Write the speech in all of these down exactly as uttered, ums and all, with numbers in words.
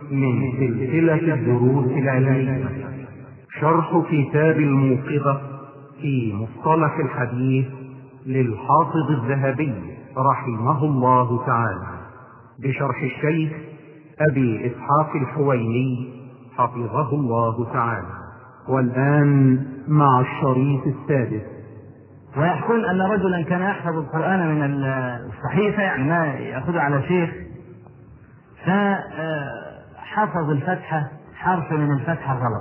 من سلسلة الدروس العلمية شرح كتاب الموقظة في مصطلح الحديث للحافظ الذهبي رحمه الله تعالى بشرح الشيخ أبي إسحاق الحويني حفظه الله تعالى. والآن مع الشريط السادس. ويحكون أن رجلا كان يحفظ القرآن من الصحيفة، يعني ما يأخذه على شيخ، فحفظ الفتحة حرف من الفتحة غلط،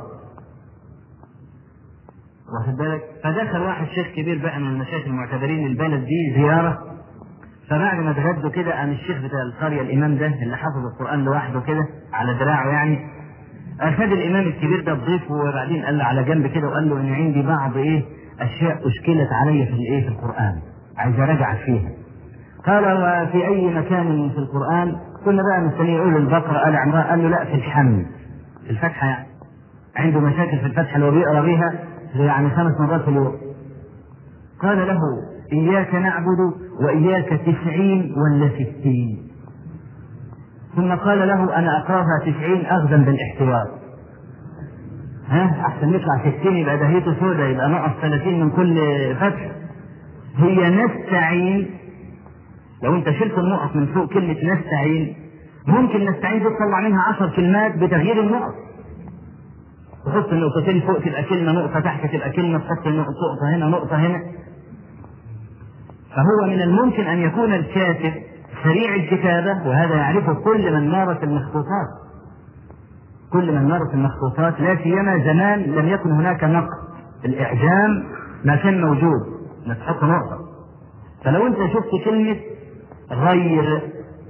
واخد بالك؟ فدخل واحد شيخ كبير بقى من المشايخ المعتبرين البلد دي زيارة، فبعد ما اتغدوا كده قام الشيخ بتاع القرية الإمام ده اللي حفظ القرآن لوحده كده على دراعه، يعني أخذ الإمام الكبير ده بضيفه، وبعدين قال له على جنب كده وقال له إن عندي بعض إيه أشياء أشكلت علي في الإيه في القرآن، عايز أراجع فيها. قال وفي أي مكان في القرآن؟ كنا بقى مستني يقول البقرة آل عمران، قال له لا، في الحمد، في الفتحة، يعني عنده مشاكل في الفتحة اللي هو بيقرأ بيها يعني خمس مرات في اليوم. قال له إياك نعبد وإياك تسعين ولا ستين؟ ثم قال له أنا أقراها تسعين أخذا بالاحتياط، ها أحسن يطلع ستين يبقى دهيته سودة، يبقى نقص ثلاثين من كل فتح. هي نستعين، لو أنت شلت النقط من فوق كلمة نستعين، ممكن نستعين تطلع منها عشر كلمات بتغيير النقط، تحط النقطتين فوق تبقى كلمة، نقطة تحت تبقى كلمة، تحط نقطة هنا نقطة هنا. فهو من الممكن أن يكون الكاتب سريع الكتابة، وهذا يعرفه كل من مارس المخطوطات، كل من مارس المخطوطات، لا سيما زمان لم يكن هناك نقط، الإعجام ما كان موجود انك تحط نقطة. فلو أنت شفت كلمة غير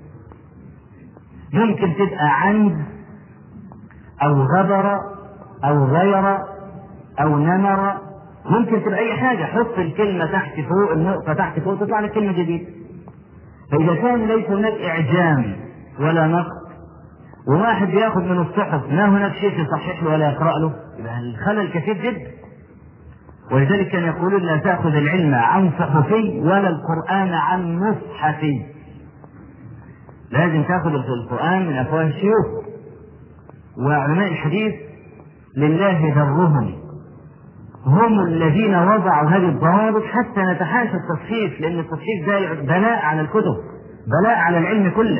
يمكن تبقى عند أو غبر أو غير أو نمر، ممكن تبقى أي حاجة، حط الكلمة تحت فوق، النقطة تحت فوق، تطلع لك كلمة جديدة. فإذا كان ليس هناك إعجام ولا نقط، وواحد يأخذ من الصحف ما هناك شيء يصحح له ولا يقرأ له، يبقى الخلل كثير جدا. ولذلك كان يقولون لا تأخذ العلم عن صحفي ولا القرآن عن مصحفي، لازم تأخذ القرآن من أفواه الشيوخ. وعلماء الحديث لله درهم، هم الذين وضعوا هذه الضوابط حتى نتحاشى التصحيف، لأن التصحيف ده بلاء على الكتب، بلاء على العلم كله.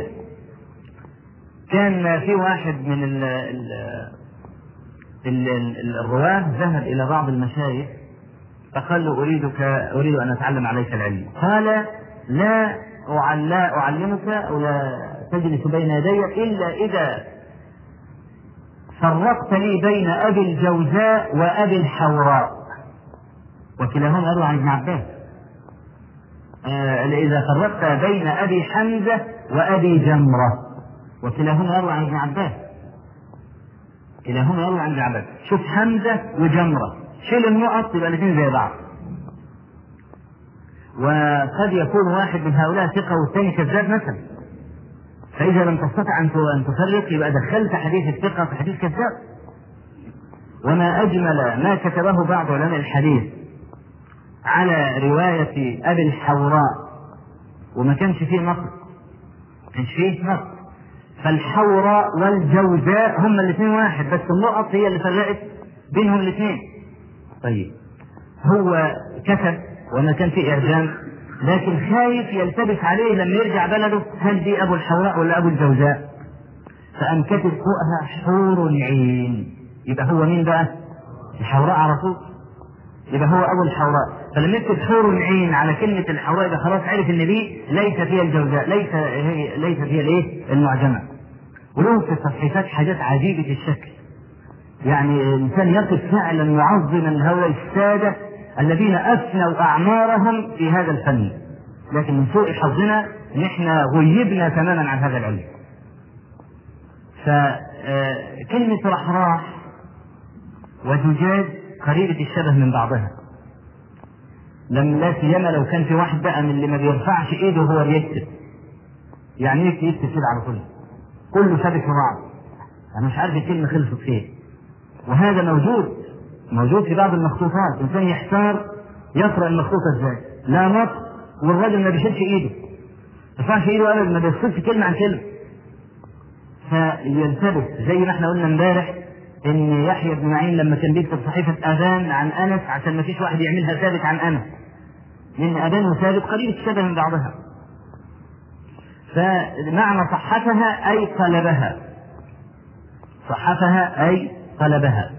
كان في واحد من ال ال ال ال الرواه ذهب إلى بعض المشايخ فقال له أريدك أريد أن أتعلم عليك العلم. قال لا لا أعلمك أو لا تجلس بين يدي إلا إذا فرقت لي بين أبي الجوزاء وأبي الحوراء، وكلاهما يروى عن ابن عباس. آه إذا فرقت بين أبي حمزة وأبي جمرة، وكلاهما يروى عن ابن عباس، كلاهما يروى عن ابن عباس. شوف حمزة وجمرة، شيل النقط يبقى الاثنين زي بعض. وقد يكون واحد من هؤلاء ثقة والثاني كذاب مثلا، فإذا لم تستطع أن تفرق يبقى دخلت حديث الثقة في حديث كذاب. وما أجمل ما كتبه بعض علماء الحديث على رواية أبي الحوراء، وما كانش فيه نقص، ما كانش فيه نقص، فالحوراء والجوزاء هم الاثنين واحد، بس النقط هي اللي فرقت بينهم الاثنين. طيب هو كتب وما كان فيه إعجام، لكن خايف يلتبس عليه لما يرجع بلده هل دي أبو الحوراء ولا أبو الجوزاء، فأن كتب فوقها حور عين، يبقى هو مين بقى؟ الحوراء على طول، يبقى هو أبو الحوراء. فلما يكتب حور عين على كلمة الحوراء يبقى خلاص عرف إن دي ليس فيها الجوزاء، ليس هي ليس فيها الإيه؟ المعجمة. وله في التصحيفات حاجات عجيبة الشكل، يعني الإنسان يقف فعلا معظما هؤلاء السادة الذين أفنوا أعمارهم في هذا الفن، لكن من سوء حظنا نحن غيبنا تماما عن هذا العلم. فكلمة رحراح وزجاج قريبة الشبه من بعضها، لم لا سيما لو كان في واحد بقى من اللي ما بيرفعش ايده وهو بيكتب، يعني يكتب يكتب كده على طول، كله شابك في بعض، انا مش عارف الكلمة خلصت فين. وهذا موجود موجود في بعض المخطوطات، الانسان يحتار يقرأ المخطوطة ازاي، لا نص والراجل ما بيشيلش ايده، ما بيرفعش ايده ابدا، ما بيفصلش كلمة عن كلمة. فيلتبس، زي ما احنا قلنا امبارح ان يحيى بن معين لما كان بيكتب صحيفه اذان عن انس عشان ما فيش واحد يعملها ثابت عن انس، لان اذان وثابت قريب الشبه من بعضها. فمعنى صحتها اي قلبها، صحتها اي قلبها.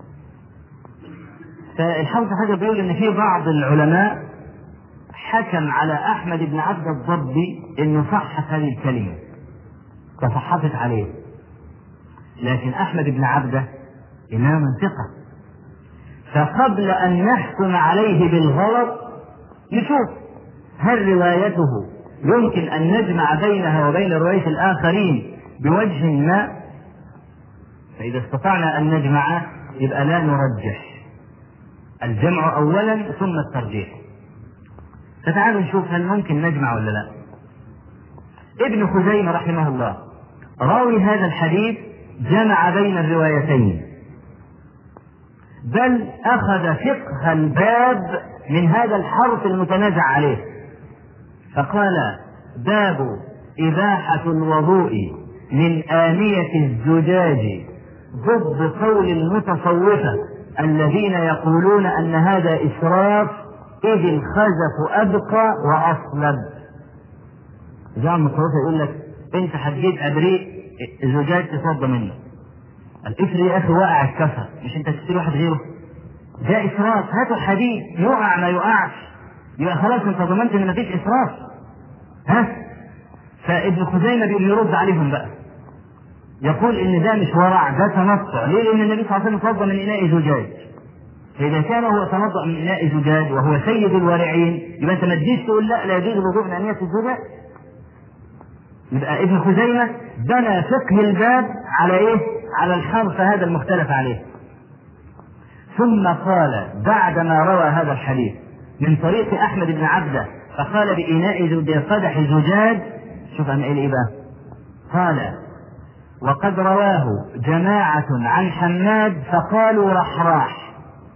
فالحافظ حجر بيقول ان في بعض العلماء حكم على احمد بن عبد الضبي انه صحت هذه الكلمه تصحفت عليه، لكن احمد بن عبده امام ثقه، فقبل ان نحكم عليه بالغلط نشوف هل روايته يمكن ان نجمع بينها وبين روايه الاخرين بوجه ما. فاذا استطعنا ان نجمع يبقى لا نرجح، الجمع اولا ثم الترجيح. فتعالوا نشوف هل ممكن نجمع ولا لا. ابن خزيمة رحمه الله راوي هذا الحديث جمع بين الروايتين، بل أخذ فقه الباب من هذا الحرف المتنازع عليه، فقال: باب إباحة الوضوء من آنية الزجاج ضد قول المتصوفة الذين يقولون أن هذا إسراف إذ الخزف أبقى وأصلب. جاء المتصوفة يقول لك أنت هتجيب أبريق زجاج تتوضى منه، الإفر يا أخي واقع الكفر، مش أنت تشتري واحد غيره؟ ده إسراف، هاتوا حديد يقع ما يقعش، يبقى خلاص أنت ضمنت إن مفيش إسراف. ها؟ فابن خزيمة بيرد عليهم بقى، يقول إن ده مش ورع، ده تنطع. ليه؟ لأن النبي صلى الله عليه وسلم توضى من إناء زجاج، فإذا كان هو تنطع من إناء زجاج وهو سيد الورعين يبقى أنت ما تجيش تقول لا لا يجوز الوضوء من آنية الزجاج. يبقى ابن خزيمة بنى فقه الباب على إيه؟ على الحرف هذا المختلف عليه. ثم قال بعدما روى هذا الحديث من طريق أحمد بن عبده فقال بإناء بقدح زجاج، شوف أنا إيه بقى؟ قال: وقد رواه جماعة عن حماد فقالوا رحراح،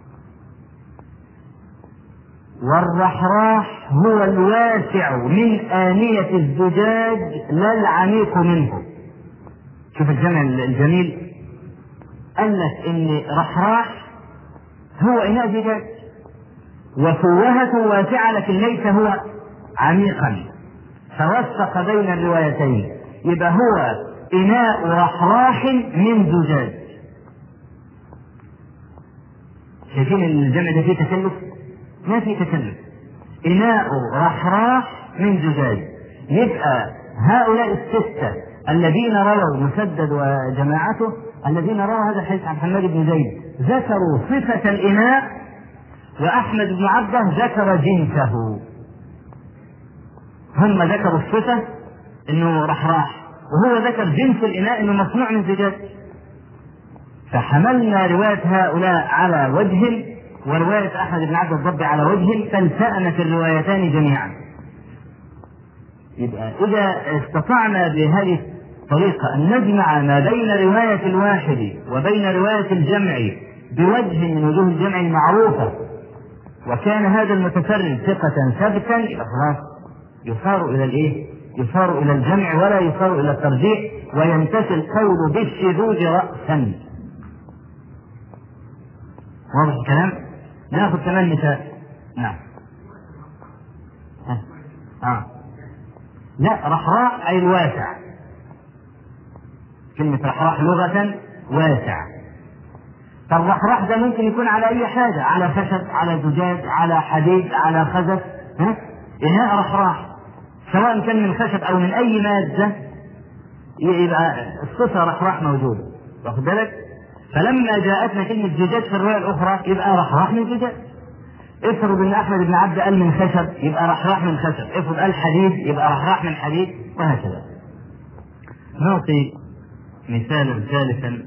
والرحراح هو الواسع من آنية الزجاج لا العميق منه. شوف الجمع الجميل، قال لك إن رحراح هو إناء زجاج وفوهته واسعة لكن ليس هو عميقا، فوثق بين الروايتين، يبقى هو إناء رحراح من زجاج. شايفين الجمع ده فيه تكلف؟ ما فيه تكلف. إناء رحراح من زجاج. يبقى هؤلاء الستة الذين رووا مسدد وجماعته الذين رووا هذا الحديث عن محمد بن زيد ذكروا صفة الإناء، وأحمد بن عبده ذكر جنسه. هم ذكروا الصفة إنه رحراح، وهو ذكر جنس الإناء إنه مصنوع من زجاج. فحملنا رواية هؤلاء على وجه ورواية أحمد بن عبد الضبي على وجه، فالتأمت الروايتان جميعا. يبقى إذا استطعنا بهذه الطريقة أن نجمع ما بين رواية الواحد وبين رواية الجمع بوجه من وجوه الجمع المعروفة، وكان هذا المتفرد ثقة ثابتا، يبقى خلاص يصار إلى الإيه؟ يصار إلى الجمع ولا يصار إلى الترجيح، وينتفي القول بالشذوذ رأسا. واضح الكلام؟ ناخذ كمان مثال. نعم. ها. آه. لا، رحراح أي الواسع. كلمة رحراح لغة واسع. فالرحراح ده ممكن يكون على أي حاجة، على خشب، على زجاج، على حديد، على خزف. ها؟ إناء رحراح سواء كان من خشب أو من أي مادة، يبقى الصفة رحراح موجودة. واخد بالك؟ فلما جاءتنا كلمة زجاج في الرواية الأخرى يبقى رحراح من زجاج. افرض ان احمد بن عبد قال من خشب يبقى رحراح من خشب، افرض قال حديد يبقى رحراح من حديد، وهكذا. نعطي مثالا ثالثا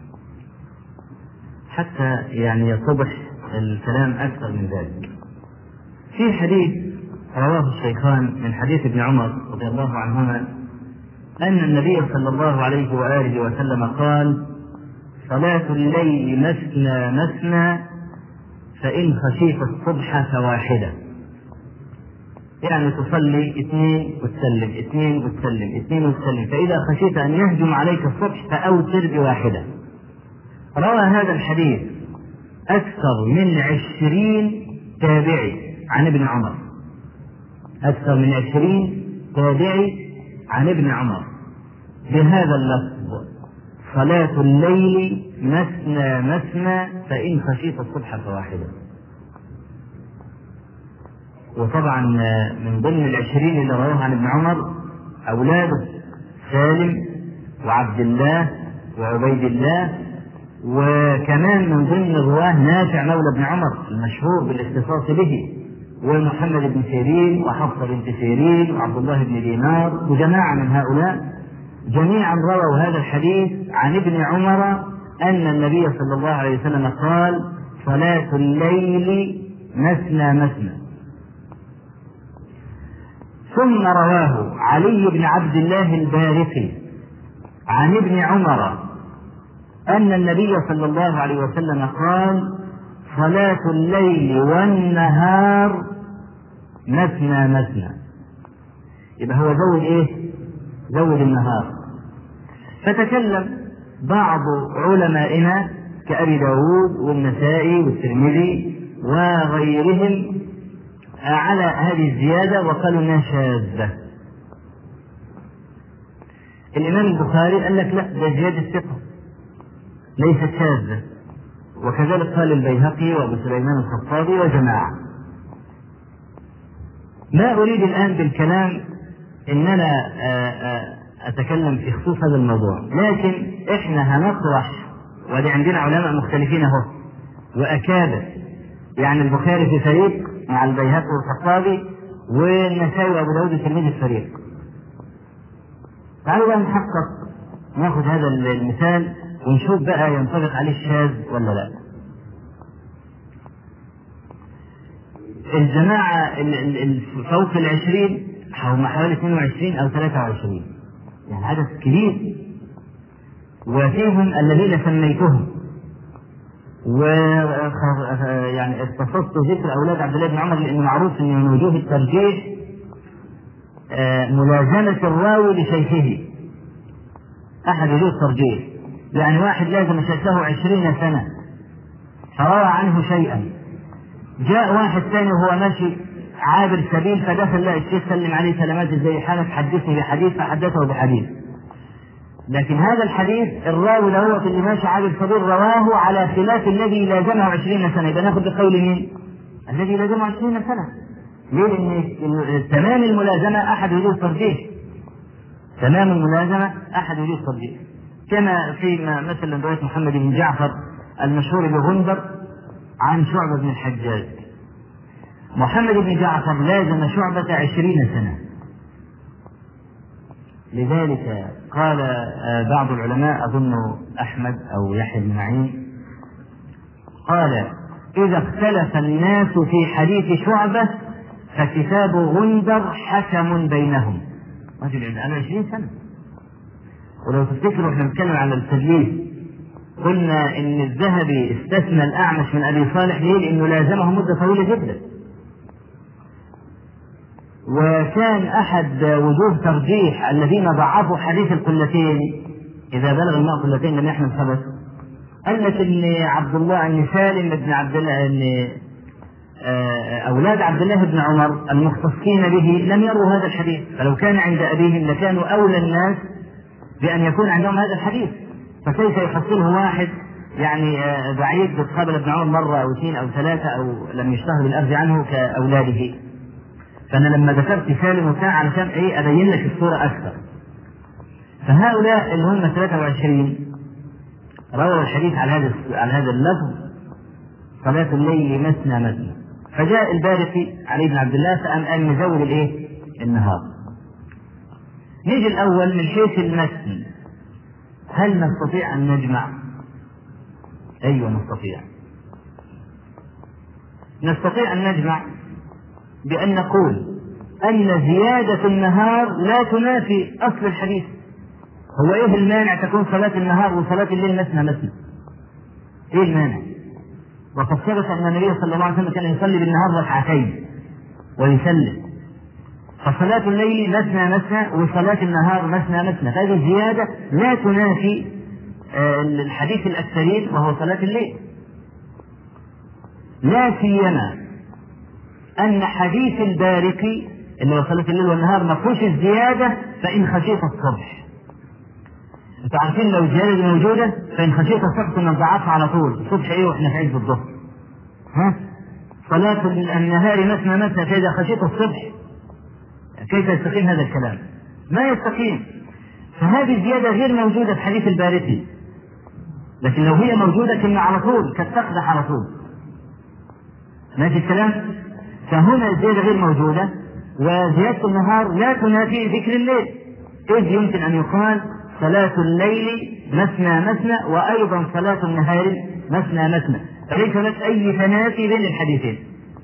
حتى يعني يتضح الكلام اكثر من ذلك. في حديث رواه الشيخان من حديث ابن عمر رضي الله عنهما ان النبي صلى الله عليه واله وسلم قال: صلاة الليل مثنى مثنى فإن خشيت الصبح فواحدة. يعني تصلي اثنين وتسلم، اثنين وتسلم، اثنين وتسلم، فإذا خشيت أن يهجم عليك الصبح فأوتر بواحدة. روى هذا الحديث أكثر من عشرين تابعي عن ابن عمر، أكثر من عشرين تابعي عن ابن عمر بهذا اللفظ: صلاة الليل مثنى مثنى فإن خشيت الصبح فواحدة. وطبعا من ضمن العشرين اللي رواه عن ابن عمر أولاده سالم وعبد الله وعبيد الله، وكمان من ضمن الرواه نافع مولى ابن عمر المشهور بالاختصاص به، ومحمد بن سيرين وحفصة بنت سيرين وعبد الله بن دينار، وجماعة من هؤلاء جميعا رووا هذا الحديث عن ابن عمر أن النبي صلى الله عليه وسلم قال: صلاة الليل مثنى مثنى. ثم رواه علي بن عبد الله البارقي عن ابن عمر أن النبي صلى الله عليه وسلم قال: صلاة الليل والنهار مثنى مثنى. يبقى هو زود ايه؟ زود النهار. فتكلم بعض علمائنا كأبي داود والنسائي والترمذي وغيرهم على هذه الزيادة وقالوا انها شاذة. الإمام البخاري قال لك لا، ده زيادة ثقة ليست شاذة، وكذلك قال البيهقي وابو سليمان الخطابي وجماعة. ما أريد الآن بالكلام إن أنا أتكلم في خصوص هذا الموضوع، لكن إحنا هنطرح، ودي عندنا علماء مختلفين أهو وأكابر، يعني البخاري في فريق مع البيهقي والخطابي، والنسائي وأبو داود الترمذي في فريق. تعالوا بقى نحقق، ناخذ هذا المثال ونشوف بقى ينطبق عليه الشاذ ولا لا. الجماعة فوق العشرين هم حوالي اثنين وعشرين أو ثلاثة وعشرين، يعني عدد كبير، وفيهم الذين سميتهم، ويعني اختصصت ذكر أولاد عبد الله بن عمر لأنه معروف أن من وجوه الترجيح ملازمة الراوي لشيخه، أحد وجوه الترجيح. يعني واحد لازم شيخه عشرين سنة فروى عنه شيئا، جاء واحد ثاني وهو ماشي عابر سبيل فدخل لا الشيخ سلم عليه سلامات زي حالك، حدثني بحديث، فحدثه بحديث. لكن هذا الحديث الراوي اللي هو في اللي ماشي عابر سبيل رواه على خلاف الذي لازمه عشرين سنة. يبقى ناخذ بقول مين؟ الذي لازمه عشرين سنة. ليه؟ لأن تمام الملازمة أحد وجوه الترجيح، تمام الملازمة أحد وجوه الترجيح، كما في مثلا رواية محمد بن جعفر المشهور بغندر عن شعبة بن الحجاج. محمد بن جعفر لازم شعبة عشرين سنة، لذلك قال بعض العلماء أظن أحمد أو يحيى بن معين قال: إذا اختلف الناس في حديث شعبة فكتاب غندر حكم بينهم. رجل أنا عشرين سنة. ولو تفتكروا احنا نتكلم على التدليس قلنا ان الذهبي استثنى الأعمش من أبي صالح ليه؟ لأنه لازمه مدة طويلة جدا، وكان أحد وجوه ترجيح الذين ضعفوا حديث القلتين إذا بلغ الماء قلتين لم يحمل خبث، قال لك ان عبد الله ان سالم بن عبد الله ان أولاد عبد الله بن عمر المختصين به لم يروا هذا الحديث، فلو كان عند أبيهم لكانوا أولى الناس بأن يكون عندهم هذا الحديث، فكيف يحصله واحد يعني بعيد قابل ابن عمر مرة أو اثنين أو ثلاثة أو لم يشتهر بالأخذ عنه كأولاده. فأنا لما ذكرت سالم وكان علشان إيه أبين لك الصورة أكثر. فهؤلاء اللي هم ثلاثة وعشرين رووا الحديث على هذا على هذا اللفظ: صلاة الليل مثنى مثنى. فجاء البارقي علي بن عبد الله فقام قال نزود الايه؟ النهار. نيجي الأول من حيث المتن، هل نستطيع أن نجمع؟ أيوة نستطيع. نستطيع أن نجمع بأن نقول أن زيادة النهار لا تنافي أصل الحديث. هو إيه المانع تكون صلاة النهار وصلاة الليل مثنى مثنى؟ إيه المانع؟ وقد ثبت أن النبي صلى الله عليه وسلم كان يصلي بالنهار ركعتين ويسلم، فصلاة الليل مثنى مثنى وصلاة النهار مثنى مثنى، هذه زيادة لا تنافي الحديث الأكثرين وهو صلاة الليل. لا سيما أن حديث البارقي اللي هو صلاة الليل والنهار ما فيهوش الزيادة فإن خشيت الصبح. انتوا عارفين لو الزيادة دي موجودة فإن خشيت الصبح كنا نضعفها على طول، الصبح إيه وإحنا في عز الظهر؟ ها؟ صلاة النهار مثنى مثنى، فإذا خشيت الصبح كيف يستقيم هذا الكلام؟ ما يستقيم. فهذه الزيادة غير موجودة في حديث البارقي، لكن لو هي موجودة كنا على طول كالتقدح على طول. ماشي الكلام؟ فهنا الزيادة غير موجودة، وزيادة النهار لا تنافي ذكر الليل، إذ يمكن أن يقال صلاة الليل مثنى مثنى وأيضا صلاة النهار مثنى مثنى، فليس لك أي تنافي بين الحديثين.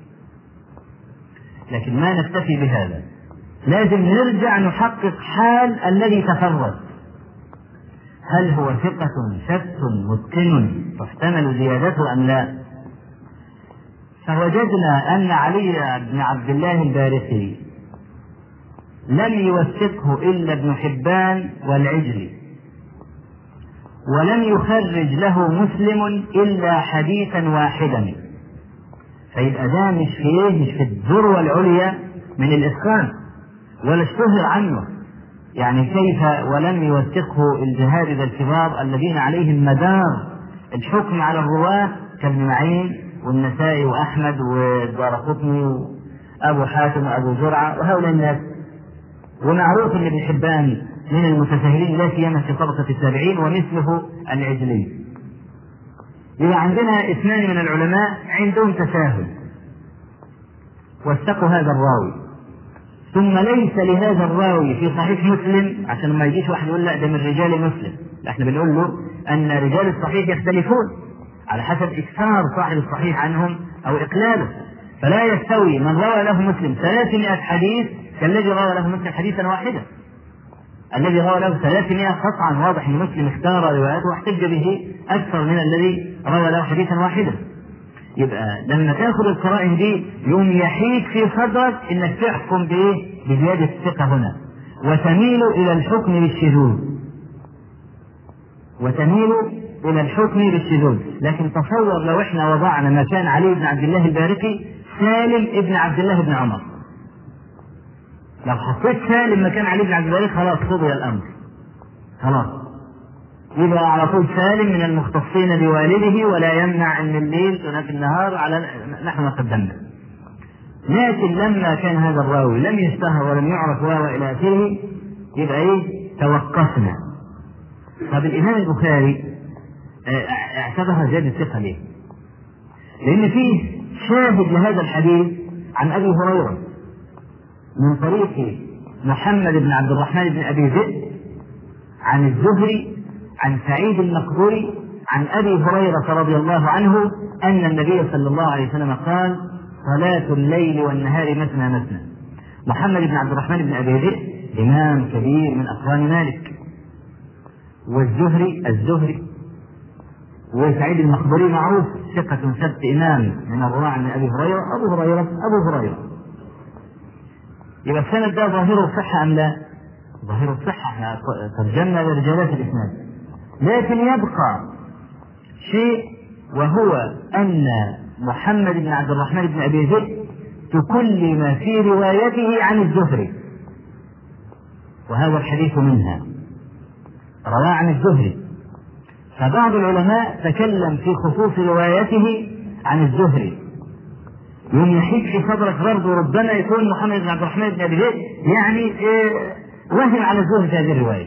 لكن ما نكتفي بهذا، لازم نرجع نحقق حال الذي تفرد، هل هو ثقة ثبت متقن تحتمل زيادته أم لا؟ فوجدنا أن علي بن عبد الله البارقي لم يوثقه إلا ابن حبان والعجلي، ولم يخرج له مسلم إلا حديثا واحدا، فيبقى ده مش فيه مش في الذروة العليا من الإتقان ولا اشتهر عنه. يعني كيف ولم يوثقه الجهابذة الكبار الذين عليهم مدار الحكم على الرواة كابن معين والنسائي وأحمد والدارقطني وأبو حاتم وأبو زرعة وهؤلاء الناس، ومعروف أن ابن حبان من المتساهلين لا سيما في طبقة التابعين ومثله العجلي. إذا عندنا اثنان من العلماء عندهم تساهل وثقوا هذا الراوي، ثم ليس لهذا الراوي في صحيح مسلم، عشان ما يجيش واحد يقول لا ده من رجال مسلم، احنا بنقول له أن رجال الصحيح يختلفون على حسب إكثار صاحب الصحيح عنهم أو إقلاله، فلا يستوي من روى له مسلم ثلاثمائة حديث كالذي روى له مسلم حديثا واحدا. الذي روى له ثلاثمائة قطعا واضح أن مسلم اختار رواياته واحتج به أكثر من الذي روى له حديثا واحدا. يبقى لما تأخذ القرائن دي يوم يحيك في صدرك انك تحكم بايه؟ بزيادة الثقة هنا، وتميل الى الحكم بالشذوذ وتميل الى الحكم بالشذوذ. لكن تصور لو احنا وضعنا مكان علي بن عبد الله البارقي سالم ابن عبد الله بن عمر، لو حطيت سالم مكان علي بن عبد الله خلاص قضي الامر، خلاص يبقى على طول سالم من المختصين بوالده ولا يمنع ان الليل تنافي النهار على نحو ما قدمنا. لكن لما كان هذا الراوي لم يشتهر ولم يعرف وهو الى اخره يبقى ايه؟ توقفنا. طب الامام البخاري اعتبرها زيادة الثقة ليه؟ لان فيه شاهد لهذا الحديث عن ابي هريرة من طريق محمد بن عبد الرحمن بن ابي ذئب عن الزهري عن سعيد المقبوري عن أبي هريرة رضي الله عنه أن النبي صلى الله عليه وسلم قال صلاة الليل والنهار مثنى مثنى. محمد بن عبد الرحمن بن أبي ذئب إمام كبير من أقران مالك، والزهري الزهري وسعيد المقبوري معروف ثقة ثبت إمام من الرواة عن أبي هريرة أبو هريرة أبو هريرة. يبقى السند ده ظاهره الصحة أم لا؟ ظاهره الصحة، ترجمنا لرجالات الإسناد. لكن يبقى شيء وهو أن محمد بن عبد الرحمن بن أبي ذئب تكلم في روايته عن الزهري، وهذا الحديث منها رواه عن الزهري، فبعض العلماء تكلم في خصوص روايته عن الزهري. يوم يحيك في صدرك برضه ربما يكون محمد بن عبد الرحمن بن أبي ذئب يعني إيه وهم على الزهري في هذه الرواية،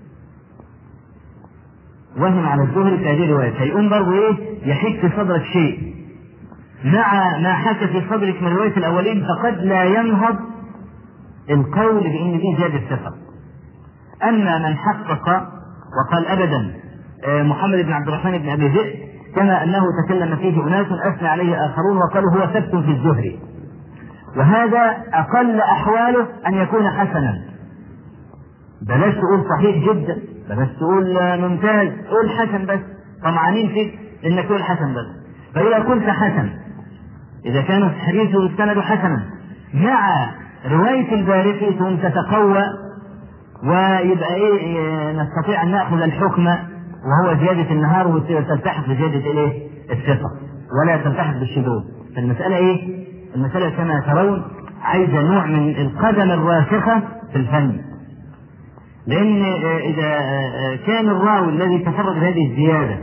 وهم على الزهري في هذه الرواية، فيقوم برضه ايه؟ يحيك في صدرك شيء مع ما حكى في صدرك من رواية الأولين، فقد لا ينهض القول بأن دي زيادة الثقة. أما من حقق وقال أبدا محمد بن عبد الرحمن بن أبي ذئب كما أنه تكلم فيه أناس أثنى عليه آخرون وقالوا هو ثبت في الزهري، وهذا أقل أحواله أن يكون حسنا. بلاش تقول صحيح جدا، بلاش تقول ممتاز، قول حسن بس، طمعانين فيك انك تقول حسن بس. فإذا قلت حسن، إذا كان الحديث السند حسنا مع رواية البارقي ثم تتقوى ويبقى ايه نستطيع ان ناخذ الحكم وهو زيادة النهار وتلتحق بزيادة الايه الثقة ولا تلتحق بالشذوذ. فالمسألة ايه؟ المسألة كما ترون عايزة نوع من القدم الراسخة في الفن، لأن إذا كان الراوي الذي تفرد بهذه الزيادة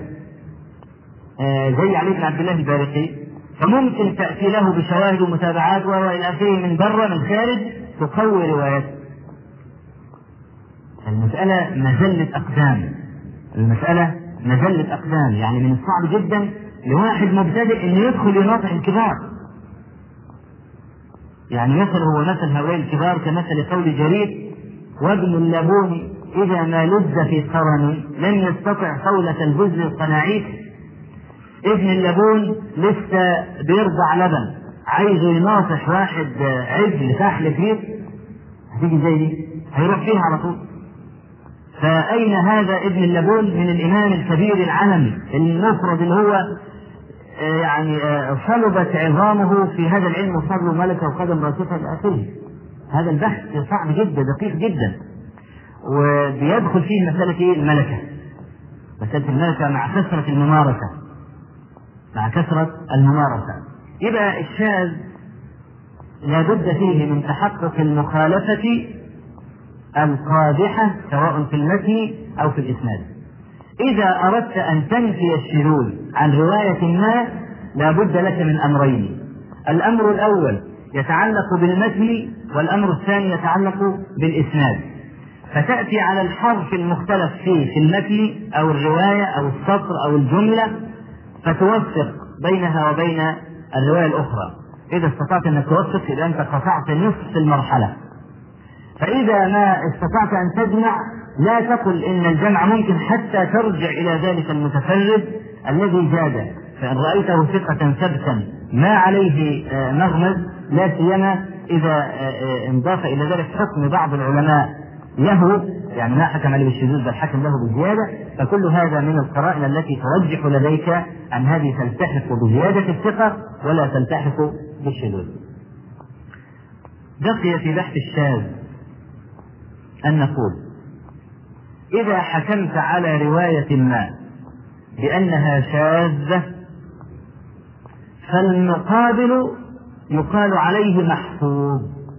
زي علي بن عبد الله البارقي فممكن تأتي له بشواهد ومتابعات وإلى آخره من برا من خارج تقوي روايته. المسألة مزلة أقدام، المسألة مزلة أقدام، يعني من الصعب جدا لواحد مبتدئ إنه يدخل يناطح الكبار. يعني مثل هو مثل هؤلاء الكبار كمثل قول جرير: وابن اللبون إذا ما لز في قرن لم يستطع قولة البز القناعيت. ابن اللبون لسه بيرضع لبن، عايزه يناصح واحد عجل فحل كبير، هتيجي زي دي هيروح فيها على طول. فأين هذا ابن اللبون من الإمام الكبير العلمي المفرد اللي هو يعني صلبت عظامه في هذا العلم وصار ملكة وقدم راسخة إلى آخره؟ هذا البحث صعب جدا دقيق جدا، وبيدخل فيه مسألة الملكة، مسألة الملكة مع كثرة الممارسة مع كثرة الممارسة. يبقى الشاذ لا بد فيه من تحقق المخالفة القادحة سواء في المتن أو في الإسناد. إذا أردت أن تنفي الشذوذ عن رواية ما لا بد لك من أمرين: الأمر الأول يتعلق بالمتن، والأمر الثاني يتعلق بالإسناد. فتأتي على الحرف المختلف فيه في المتن أو الرواية أو السطر أو الجملة فتوفق بينها وبين الرواية الأخرى. إذا استطعت أن توفق إذا أنت قطعت نصف المرحلة. فإذا ما استطعت أن تجمع لا تقل إن الجمع ممكن حتى ترجع إلى ذلك المتفرد الذي زاد، فإن رأيته ثقة ثبتا ما عليه مغمز، لا سيما إذا انضاف إلى ذلك حكم بعض العلماء له، يعني ما حكم عليه بالشذوذ بل حكم له بالزيادة، فكل هذا من القرائن التي ترجح لديك أن هذه تلتحق بزيادة الثقة ولا تلتحق بالشذوذ. بقي في بحث الشاذ أن نقول: إذا حكمت على رواية ما بأنها شاذة فالمقابل يقال عليه محفوظ.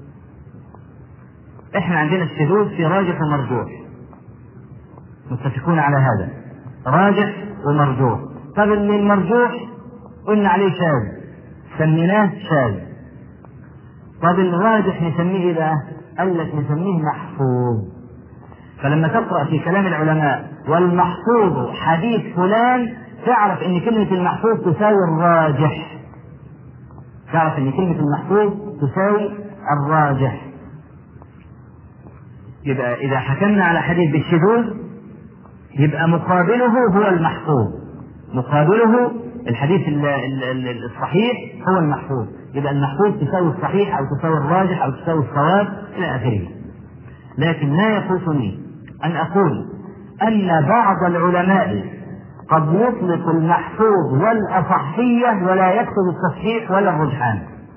احنا عندنا الشذوذ في راجح ومرجوح، متفقون على هذا، راجح ومرجوح. طب اللي المرجوح قلنا عليه شاذ سميناه شاذ، طب الراجح نسميه بقى؟ قال لك نسميه محفوظ. فلما تقرأ في كلام العلماء والمحفوظ حديث فلان تعرف ان كلمة المحفوظ تساوي الراجح، تعرف ان كلمة المحفوظ تساوي الراجح. يبقى إذا حكمنا على حديث بالشذوذ يبقى مقابله هو المحفوظ، مقابله الحديث الصحيح هو المحفوظ. يبقى المحفوظ تساوي الصحيح أو تساوي الراجح أو تساوي الصواب إلى آخره. لكن لا يفوتني أن أقول أن بعض العلماء قد يطلق المحفوظ والأصحية ولا يقصد التصحيح ولا الرجحان.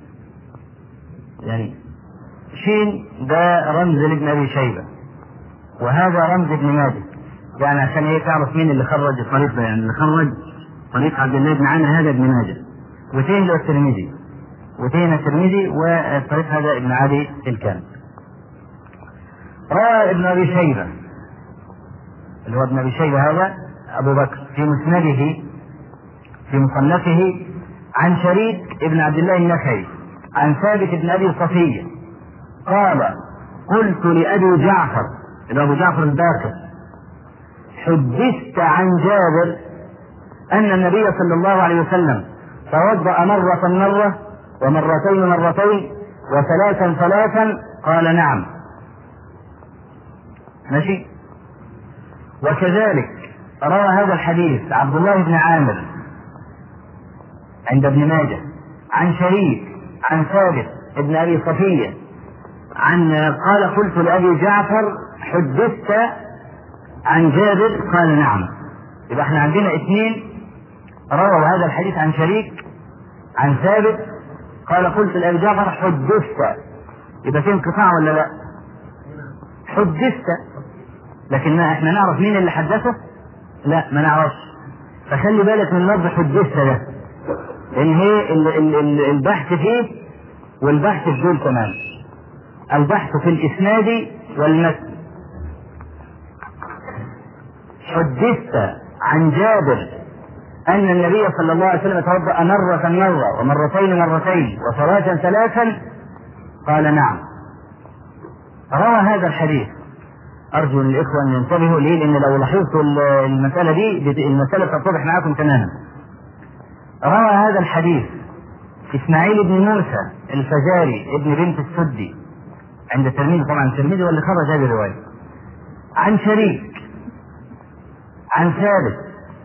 يعني شين ده رمز لابن أبي شيبة وهذا رمز ابن ماجه، يعني عشان ايه تعرف مين اللي خرج الطريق ده، يعني اللي خرج طريق عبد الله بن عامر هذا ابن ماجه، وتين له الترمذي وتين الترمذي والطريق هذا ابن عدي الكامل. روى ابن أبي شيبة اللي هو ابن أبي شيبة هذا أبو بكر في مسنده في مصنفه عن شريك ابن عبد الله النخعي عن ثابت بن أبي صفية قال: قلت لأبي جعفر اللي أبو جعفر الباقر: حدثت عن جابر أن النبي صلى الله عليه وسلم توضأ مرة مرة ومرتين مرتين وثلاثا ثلاثا؟ قال: نعم. ماشي. وكذلك روى هذا الحديث عبد الله بن عامر عند ابن ماجه عن شريك عن ثابت ابن أبي صفية عن قال: قلت لأبي جعفر: حدثت عن جابر؟ قال: نعم. يبقى احنا عندنا اثنين رووا هذا الحديث عن شريك عن ثابت قال: قلت لأبي جعفر: حدثت. يبقى في انقطاع ولا لا؟ حدثت، لكن ما احنا نعرف مين اللي حدثه؟ لا ما نعرفش. فخلي بالك من لفظ حدثت ده، ان هي ال ال ال البحث فيه والبحث في دول كمان، البحث في الاسناد والمتن. حدثت عن جابر ان النبي صلى الله عليه وسلم توضأ مرة مرة ومرتين مرتين وثلاثا ثلاثا؟ قال نعم. روى هذا الحديث، ارجو ان الاخوه ان ينتبهوا ليه، لان لو لاحظتوا المساله دي المساله تتضح معكم تماما. روى هذا الحديث اسماعيل بن موسى الفزاري ابن بنت السدي عند الترمذي، طبعا الترمذي واللي خرج هذه الروايه، عن شريك عن ثابت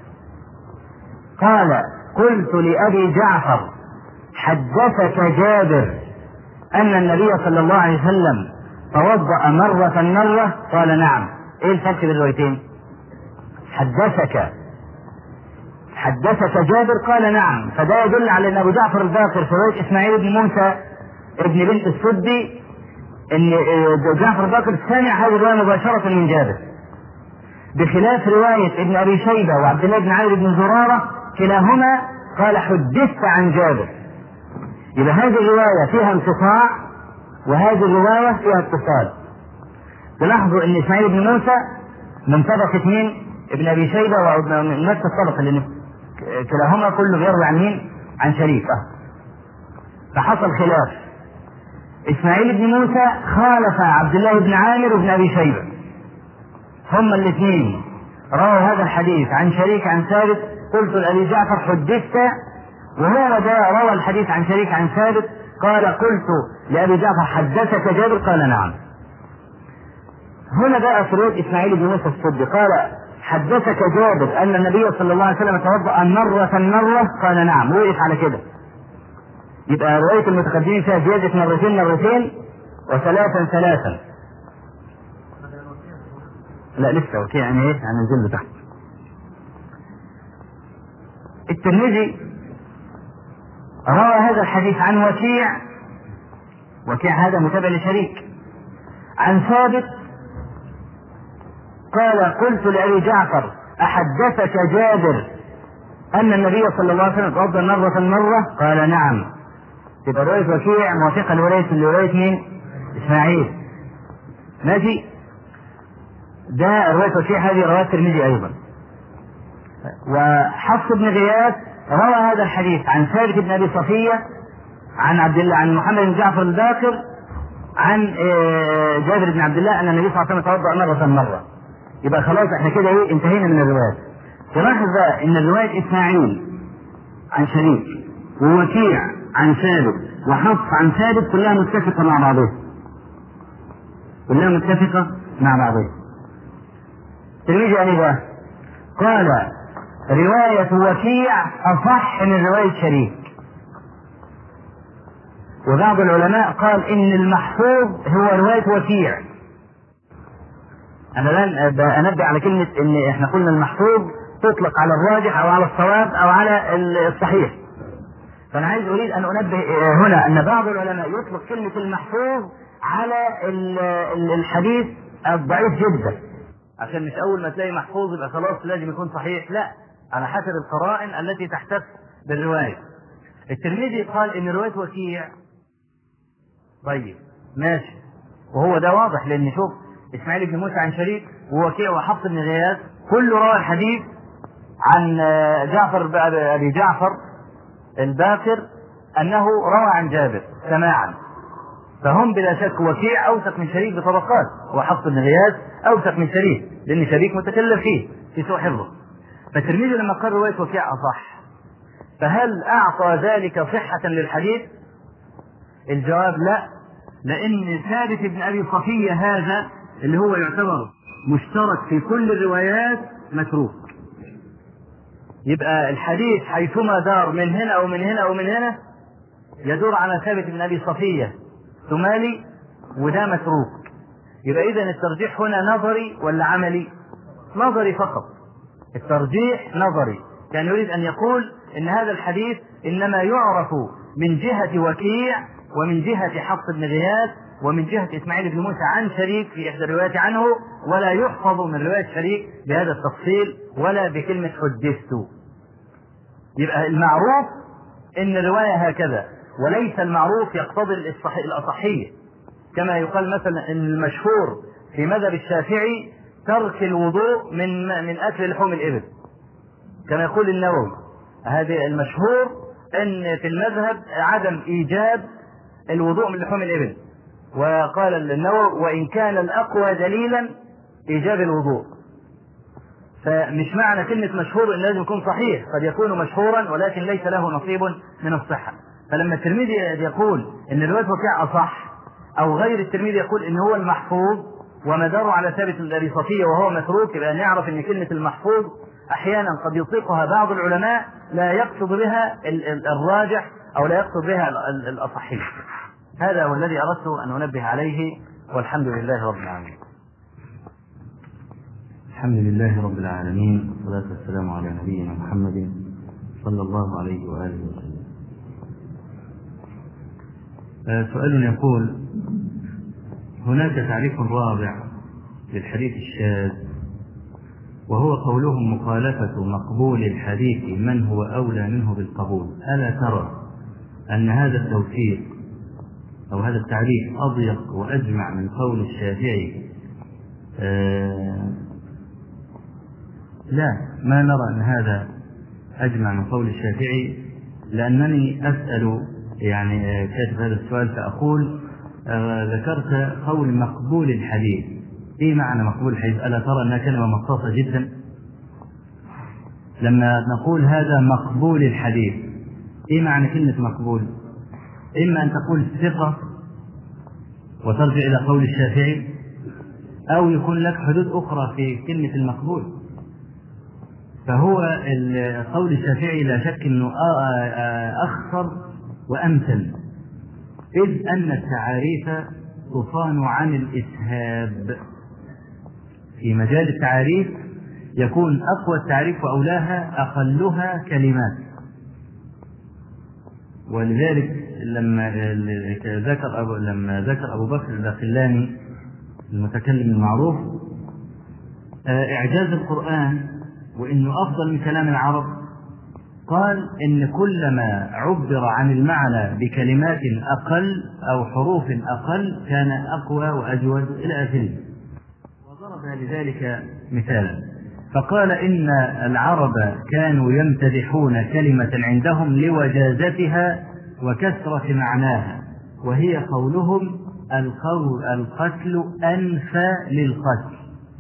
قال قلت لأبي جعفر حدثك جابر أن النبي صلى الله عليه وسلم توضأ مرة مرة؟ قال نعم. ايه الفرق بين الروايتين؟ حدثك حدثك جابر قال نعم، فده يدل على ان ابو جعفر الباقر في روايه اسماعيل بن موسى ابن بنت السدي ان جعفر الباقر سمع هذه الروايه مباشره من جابر، بخلاف روايه ابن ابي شيبه وعبد الله بن عامر بن زراره كلاهما قال حدثت عن جابر. يبقى هذه الروايه فيها انقطاع وهذه الروايه فيها اتصال. تلاحظوا ان اسماعيل بن موسى من طبقه مين؟ ابن ابي شيبه ومن نفس الطبقه، لان كلاهما كله بيروي عن مين؟ عن شريك. فحصل خلاف، اسماعيل بن موسى خالف عبد الله بن عامر وابن ابي شيبه، هما الاثنين رووا هذا الحديث عن شريك عن ثابت. قلت لابي جعفر حدثت، وهو ده روى الحديث عن شريك عن ثابت قال قلت لابي جعفر حدثك جابر؟ قال نعم. هنا بقى في روايه اسماعيل بن موسى السدي قال حدثك جابر ان النبي صلى الله عليه وسلم توضأ مرة مرة؟ قال نعم، وقف على كده. يبقى رواية المتقدمين فيها زيادة مرتين مرتين وثلاثا ثلاثا. لا لسه وكيع يعني ايه؟ هننزل له تحت. الترمذي روى هذا الحديث عن وكيع، وكيع هذا متابع لشريك، عن ثابت قال قلت لأبي جعفر أحدثك جابر أن النبي صلى الله عليه وسلم توضأ مرة مرة؟ قال نعم. تبقى رواية وكيع موافقة لرواية لرواية مين؟ إسماعيل. ماشي. ده رواية وكيع، هذه رواية الترمذي أيضا. وحفص بن غياث روى هذا الحديث عن ثابت بن أبي صفية عن عبد الله عن محمد بن جعفر الباقر عن جابر بن عبد الله أن النبي صلى الله عليه وسلم توضأ مرة مرة. يبقى خلاص احنا كده ايه انتهينا من الروايات. تلاحظ بقى ان رواية اسماعيل عن شريك ووكيع عن ثابت وحفص عن ثابت كلها متفقة مع بعضها، كلها متفقة مع بعضها. الترمذي قال ايه بقى؟ قال رواية وكيع اصح من رواية شريك. وبعض العلماء قال ان المحفوظ هو رواية وكيع. أنا الآن أنبه على كلمة إن إحنا قلنا المحفوظ تطلق على الراجح أو على الصواب أو على الصحيح. فأنا عايز أريد أن أنبه هنا أن بعض العلماء يطلق كلمة المحفوظ على الحديث الضعيف جدا، عشان مش أول ما تلاقي محفوظ يبقى خلاص لازم يكون صحيح، لا، على حسب القرائن التي تحتف بالرواية. الترمذي قال إن رواية وكيع طيب ماشي، وهو ده واضح، لأن شوف اسماعيل بن موسى عن شريك ووكيع وحفص بن غياث كل روى الحديث عن جعفر ابي جعفر الباقر انه روى عن جابر سماعا، فهم بلا شك وكيع اوثق من شريك بطبقات، وحفص بن غياث اوثق من شريك لان شريك متكلم فيه في سوء حفظه. فالترمذي لما قال روايه وكيع اصح، فهل اعطى ذلك صحه للحديث؟ الجواب لا، لان ثابت بن ابي صفيه هذا اللي هو يعتبر مشترك في كل الروايات متروك. يبقى الحديث حيثما دار من هنا او من هنا او من هنا يدور على ثابت بن ابي صفيه ثمالي، وده متروك. يبقى اذا الترجيح هنا نظري ولا عملي؟ نظري فقط. الترجيح نظري، يعني يريد ان يقول ان هذا الحديث انما يعرف من جهة وكيع ومن جهة حفص بن غياث ومن جهة إسماعيل بن موسى عن شريك في إحدى الروايات عنه، ولا يحفظ من رواية شريك بهذا التفصيل ولا بكلمة حدثت. يبقى المعروف إن الرواية هكذا، وليس المعروف يقتضي الأصحية، كما يقال مثلا إن المشهور في مذهب الشافعي ترك الوضوء من من أكل لحوم الإبل، كما يقول النووي. هذا المشهور أن في المذهب عدم إيجاب الوضوء من لحوم الإبل، وقال النووي وإن كان الأقوى دليلا إيجاب الوضوء. فمش معنى كلمة مشهور إن لازم يكون صحيح، قد يكون مشهورا ولكن ليس له نصيب من الصحة. فلما الترمذي يقول إن الرواية وكيع أصح، أو غير الترمذي يقول إن هو المحفوظ ومداره على ثابت الأريصفية وهو متروك، يبقى نعرف إن كلمة المحفوظ أحيانا قد يطلقها بعض العلماء لا يقصد بها الراجح أو لا يقصد بها الأصحية. هذا هو الذي أردت أن أنبه عليه، والحمد لله رب العالمين. الحمد لله رب العالمين، والصلاة والسلام على نبينا محمد صلى الله عليه وآله وسلم. سؤال يقول: هناك تعريف رابع للحديث الشاذ، وهو قولهم مخالفة مقبول الحديث من هو أولى منه بالقبول. ألا ترى أن هذا التوثيق أو هذا التعريف أضيق وأجمع من قول الشافعي؟ آه لا، ما نرى أن هذا أجمع من قول الشافعي، لأنني أسأل يعني كاتب هذا السؤال فأقول آه ذكرت قول مقبول الحديث. إيه معنى مقبول الحديث؟ ألا ترى أنها كلمة مخصوصة جدا؟ لما نقول هذا مقبول الحديث، إيه معنى كلمة مقبول؟ إما أن تقول ثقة وترجع إلى قول الشافعي، أو يكون لك حدود أخرى في كلمة المقبول. فهو قول الشافعي لا شك أنه أخطر وأمثل، إذ أن التعاريف تصان عن الإسهاب. في مجال التعاريف يكون أقوى التعريف وأولاها أقلها كلمات. ولذلك لما ذكر أبو لما ذكر أبو بكر الباقلاني المتكلم المعروف إعجاز القرآن وإنه أفضل من كلام العرب، قال إن كلما عبر عن المعنى بكلمات أقل أو حروف أقل كان أقوى وأجود إلى آخره. وضرب لذلك مثالا فقال إن العرب كانوا يمتدحون كلمة عندهم لوجازتها وكثرة معناها، وهي قولهم القول القتل أنفى للقتل.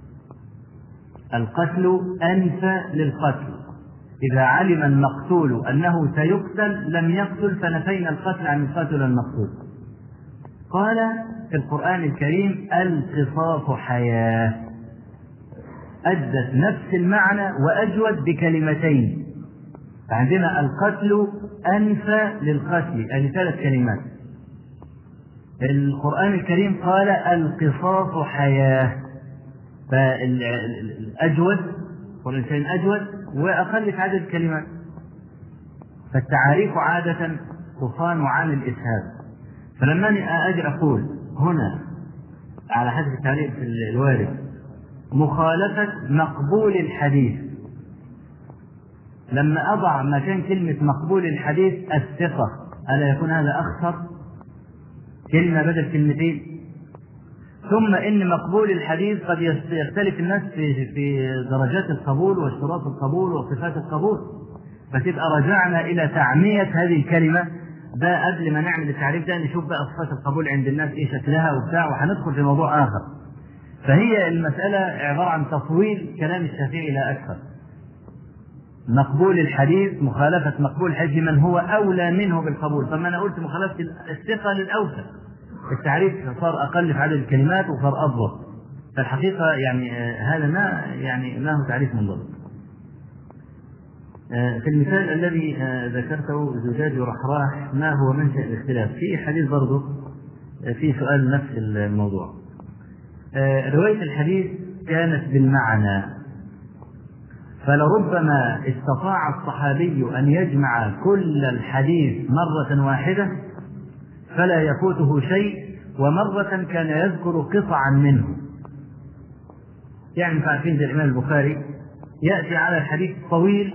القتل أنفى للقتل، إذا علم المقتول أنه سيقتل لم يقتل، فنفينا القتل عن القاتل المقتول. قال في القرآن الكريم القصاص حياة، أدت نفس المعنى وأجود بكلمتين. فعندنا القتل أنفى للقتل، يعني ثلاث كلمات. القرآن الكريم قال القصاص حياة، فالأجود والإنسان أجود وأقل في عدد الكلمات. فالتعاريف عادة تصان عن الإسهاب. فلما أجي أقول هنا على حسب التعريف الوارد مخالفة مقبول الحديث، لما أضع مكان كلمة مقبول الحديث الثقة، ألا يكون هذا أخطر؟ كلمة بدل كلمتين. ثم إن مقبول الحديث قد يختلف الناس في في درجات القبول واشتراط القبول وصفات القبول، فتبقى رجعنا إلى تعمية هذه الكلمة. ده قبل ما نعمل التعريف ده نشوف بقى صفات القبول عند الناس إيه شكلها وبتاع، وهندخل في موضوع آخر. فهي المسألة عبارة عن تطويل كلام الشافعي لا أكثر. مقبول الحديث مخالفة مقبول الحديث من هو أولى منه بالقبول. طب ما أنا قلت مخالفة الثقة للأوثق، التعريف صار أقل في عدد الكلمات وصار أضبط. فالحقيقة يعني هذا ما يعني ما هو تعريف منضبط. في المثال الذي ذكرته زجاج ورحراح ما هو منشأ الاختلاف؟ في حديث برضه في سؤال نفس الموضوع. رواية الحديث كانت بالمعنى، فلربما استطاع الصحابي أن يجمع كل الحديث مرة واحدة فلا يفوته شيء، ومرة كان يذكر قطعا منه. يعني عارفين زي الإمام البخاري يأتي على الحديث طويل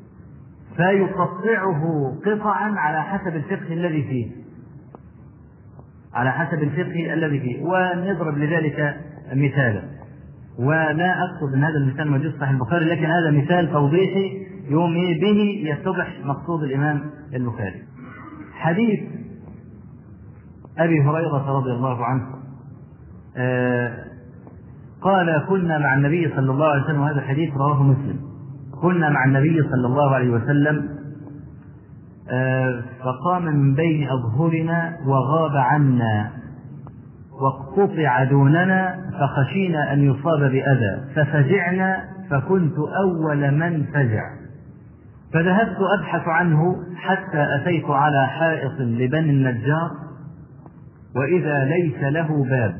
فيقطعه قطعا على حسب الفقه الذي فيه على حسب الفقه الذي فيه ونضرب لذلك مثالا، ولا أقصد أن هذا المثال موجود في صحيح البخاري، لكن هذا مثال توضيحي يوم به يتضح مقصود الإمام البخاري. حديث أبي هريرة رضي الله عنه آه قال كنا مع النبي صلى الله عليه وسلم، وهذا الحديث رواه مسلم، كنا مع النبي صلى الله عليه وسلم آه فقام من بين أظهرنا وغاب عنا واقتطع دوننا فخشينا أن يصاب بأذى ففزعنا فكنت أول من فزع، فذهبت أبحث عنه حتى أتيت على حائط لبني النجار وإذا ليس له باب،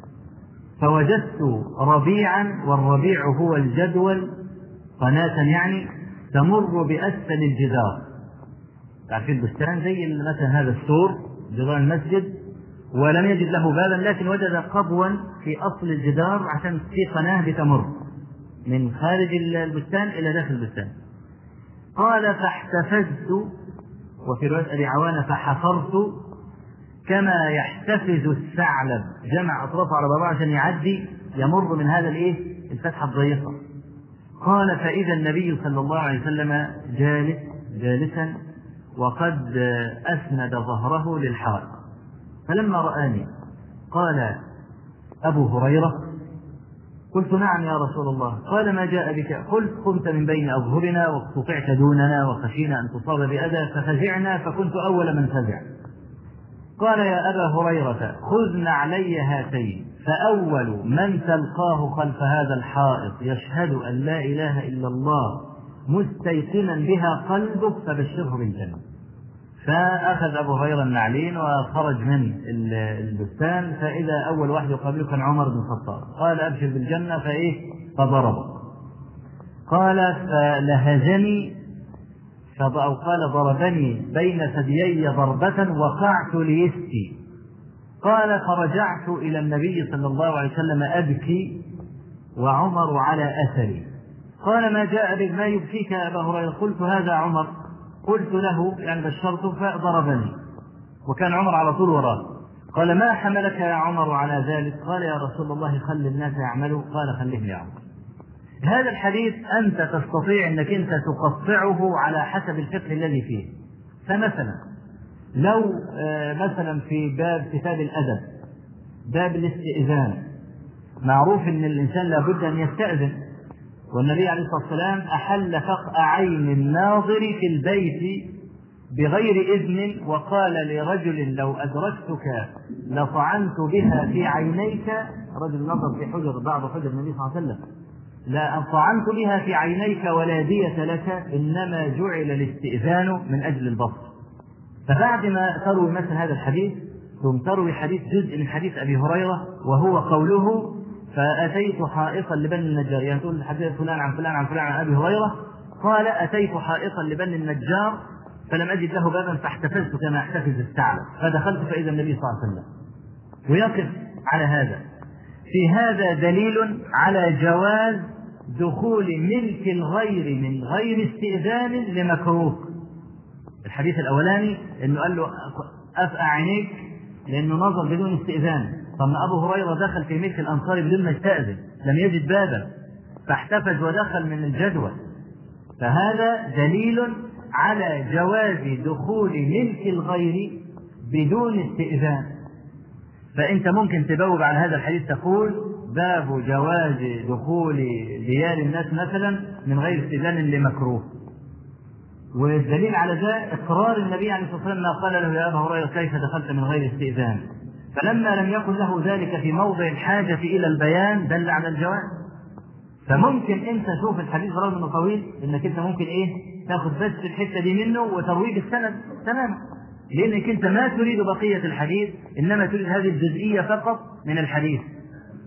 فوجدت ربيعا، والربيع هو الجدول قناة يعني تمر بأسفل الجدار، تعرفين البستان زي مثلا هذا السور جدار المسجد، ولم يجد له بابا لكن وجد قبوا في أصل الجدار عشان في قناة بتمر من خارج البستان إلى داخل البستان. قال فاحتفزت، وفي رواية أبي عوانة فحفرت كما يحتفز الثعلب، جمع أطرافه على بعضها عشان يعدي يمر من هذا الإيه الفتحة الضيقة. قال فإذا النبي صلى الله عليه وسلم جالس جالسا وقد أسند ظهره للحائط، فلما رآني قال أبو هريرة، قلت نعم يا رسول الله. قال ما جاء بك؟ قلت قمت من بين أظهرنا واقتطعت دوننا وخشينا أن تصاب بأذى ففزعنا فكنت أول من فزع. قال يا أبا هريرة خذ نعلي هاتين، فأول من تلقاه خلف هذا الحائط يشهد أن لا إله إلا الله مستيقنا بها قلبك فبشره بالجنة. فأخذ أبو هريرة النعلين وخرج من البستان، فإذا أول واحد يقابله كان عمر بن الخطاب، قال أبشر بالجنة فإيه فضرب. قال فلهجني أو قال ضربني بين ثديي ضربة وقعت ليستي. قال فرجعت إلى النبي صلى الله عليه وسلم أبكي وعمر على أثري. قال ما جاء بك؟ ما يبكيك يا أبا هريرة؟ قلت هذا عمر، قلت له يعني بشرته فضربني، وكان عمر على طول وراه. قال ما حملك يا عمر على ذلك؟ قال يا رسول الله خل الناس يعملوا. قال خلهم يا عمر. هذا الحديث أنت تستطيع أنك أنت تقطعه على حسب الفقه الذي فيه. فمثلا لو مثلا في باب كتاب الأدب باب الاستئذان، معروف أن الإنسان لابد أن يستأذن، والنبي عليه الصلاة والسلام أحل فقع عين الناظر في البيت بغير إذن، وقال لرجل لو أدركتك لطعنت بها في عينيك، رجل نظر في حجر بعض حجر النبي صلى الله عليه وسلم، لا طعنت بها في عينيك ولا دية لك، إنما جعل الاستئذان من أجل البصر. فبعد ما تروي مثلا هذا الحديث ثم تروي حديث جزء من حديث أبي هريرة وهو قوله فأتيت حائطا لبني النجار، يعني تقول حديث فلان عن فلان عن فلان عن أبي هريرة، قال أتيت حائطا لبني النجار فلم أجد له بابا فاحتفزت كما احتفز الثعلب فدخلت فإذا النبي صلى الله عليه وسلم. ويقف على هذا. في هذا دليل على جواز دخول ملك الغير من غير استئذان لمكروه. الحديث الأولاني إنه قال له أفقع عينيك لأنه نظر بدون استئذان، طب أبو هريرة دخل في ملك الأنصار بدون ما يستأذن، لم يجد بابا فاحتفز ودخل من الجدول، فهذا دليل على جواز دخول ملك الغير بدون استئذان. فأنت ممكن تبوب على هذا الحديث تقول باب جواز دخول ديار الناس مثلا من غير استئذان لمكروه. والدليل على ذلك إقرار النبي عليه الصلاة والسلام ما قال له يا أبا هريرة كيف دخلت من غير استئذان، فلما لم يكن له ذلك في موضع الحاجة إلى البيان دل على الجواز. فممكن أنت شوف الحديث رغم أنه طويل إنك أنت ممكن إيه تأخذ بس الحتة دي منه وترويج السند تماما، لأنك أنت ما تريد بقية الحديث إنما تريد هذه الجزئية فقط من الحديث.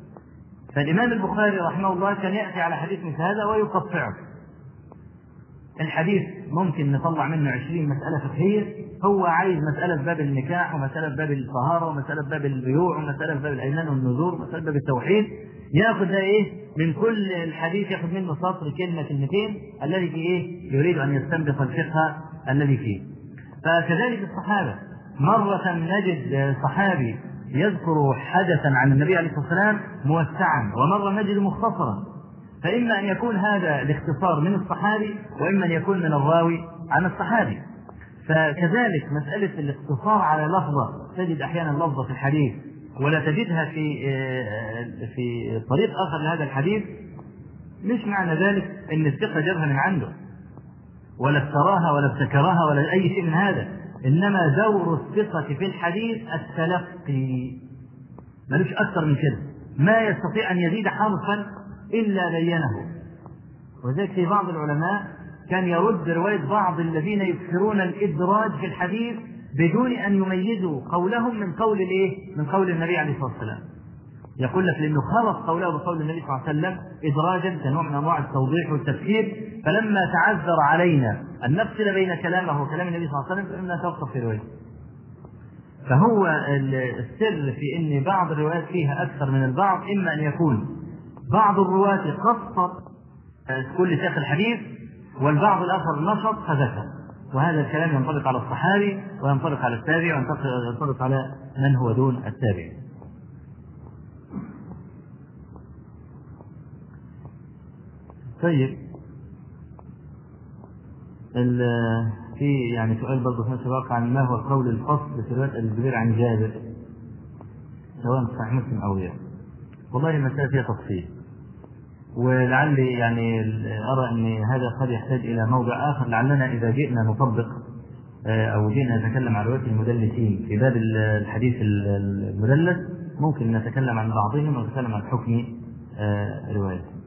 فالإمام البخاري رحمه الله كان يأتي على حديث مثل هذا ويقطعه. الحديث ممكن نطلع منه عشرين مسألة فقهية، هو عايز مسألة في باب النكاح، ومسألة في باب الطهارة، ومسألة في باب البيوع، ومسألة في باب الأيمان والنذور، ومسألة في باب التوحيد، ياخذ ده ايه من كل الحديث، ياخذ منه سطر كلمة كلمتين الذي في ايه يريد أن يستنبط الفقه الذي فيه. فكذلك الصحابة، مرة نجد صحابي يذكر حدثا عن النبي عليه الصلاة والسلام موسعا، ومرة نجد مختصرا، فإما أن يكون هذا الاختصار من الصحابي، وإما أن يكون من الراوي عن الصحابي. فكذلك مسألة الاقتصار على لفظة، تجد أحيانا لفظة في الحديث ولا تجدها في في طريق آخر لهذا الحديث، مش معنى ذلك أن الثقة جابها من عنده ولا افتراها ولا ابتكرها ولا أي شيء من هذا، إنما دور الثقة في الحديث التلقي، ملوش أكثر من كده، ما يستطيع أن يزيد حرفا إلا بينه. وذلك في بعض العلماء كان يرد رواية بعض الذين يكثرون الإدراج في الحديث بدون أن يميزوا قولهم من قول الإيه؟ من قول النبي عليه الصلاة والسلام. يقول لك لأنه خلط قوله بقول النبي صلى الله عليه وسلم إدراجا كنوع من أنواع التوضيح والتفكير، فلما تعذر علينا أن نفصل بين كلامه وكلام النبي صلى الله عليه وسلم فإننا توقف في روايته. فهو السر في أن بعض الروايات فيها أكثر من البعض، إما أن يكون بعض الرواة قصر كل شيخ الحديث، والبعض الآخر نشط فذكر، وهذا الكلام ينطبق على الصحابي وينطبق على التابع وينطبق على من هو دون التابع. طيب، في يعني سؤال برضه في نفس الواقع عن ما هو القول الفصل في رواية الزبير عن جابر سواء صحيح مسلم أو غيره. والله المسألة فيها تفصيل، ولعلي يعني أرى أن هذا قد يحتاج إلى موضع آخر، لعلنا إذا جئنا نطبق أو جئنا نتكلم عن رواية المدلسين في باب الحديث المدلس ممكن نتكلم عن بعضهم ونتكلم عن حكم روايته.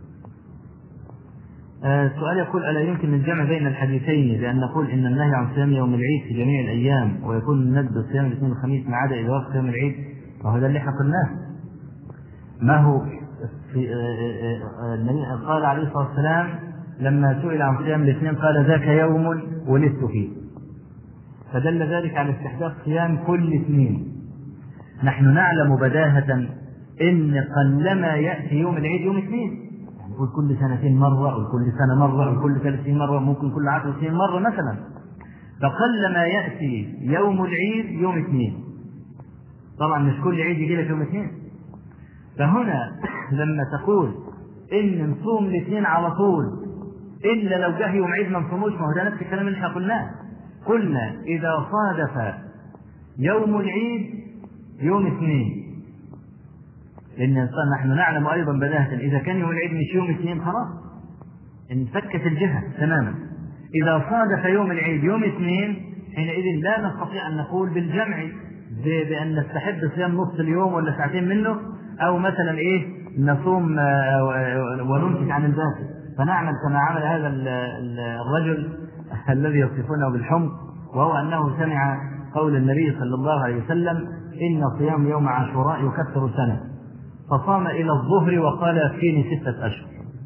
السؤال يقول: ألا يمكن الجمع بين الحديثين بأن نقول إن النهي عن صيام يوم العيد في جميع الأيام ويكون الندب صيام الاثنين والخميس ما عدا إذا وقت يوم العيد؟ وهذا اللي احنا قلناه. ما هو في النبي قال عليه الصلاة والسلام لما سئل عن صيام الاثنين قال: ذاك يوم ولدت فيه، فدل ذلك على استحباب صيام كل اثنين. نحن نعلم بداهة إن قلما يأتي يوم العيد يوم اثنين، يقول كل سنتين مرة أو كل سنة مرة أو كل ثلاث سنين مرة، ممكن كل عشر سنين مرة مثلا، فقلما يأتي يوم العيد يوم اثنين. طبعا مش كل عيد يجي لك يوم اثنين، فهنا لما تقول إن نصوم الاثنين على طول إلا لو جه يوم عيد ما نصوموش، ما هو ده نفس الكلام اللي احنا قلناه. قلنا إذا صادف يوم العيد يوم اثنين، لأن نحن نعلم أيضا بداهة إذا كان يوم العيد مش يوم اثنين خلاص انفكت الجهة تماما. إذا صادف يوم العيد يوم اثنين حينئذ لا نستطيع أن نقول بالجمع بأن نستحب صيام نصف اليوم ولا ساعتين منه، أو مثلا إيه نصوم ونمسك عن الباقي، فنعمل كما عمل هذا الرجل الذي يصفونه بالحمق، وهو أنه سمع قول النبي صلى الله عليه وسلم: إن صيام يوم عاشوراء يكفر سنة، فصام إلى الظهر وقال: يكفيني ستة أشهر.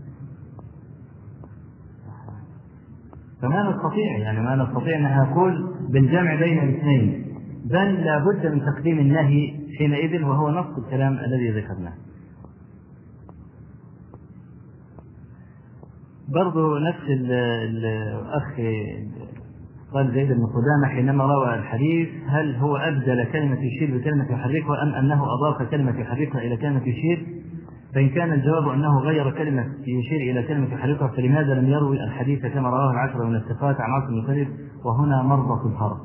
فما نستطيع يعني ما نستطيع أن نقول بالجمع بين الاثنين، بل لا بد من تقديم النهي حينئذ، وهو نص الكلام الذي ذكرناه. برضو نفس الأخ قال زيد بن قدامة حينما روى الحديث: هل هو أبدل كلمة يشير بكلمة يحركها أم أنه أضاف كلمة يحركها إلى كلمة يشير؟ فإن كان الجواب أنه غير كلمة يشير إلى كلمة يحركها فلماذا لم يروي الحديث كما رواه العشرة من الثقات عن عاصم بن ثابت؟ وهنا مرضى الحرف.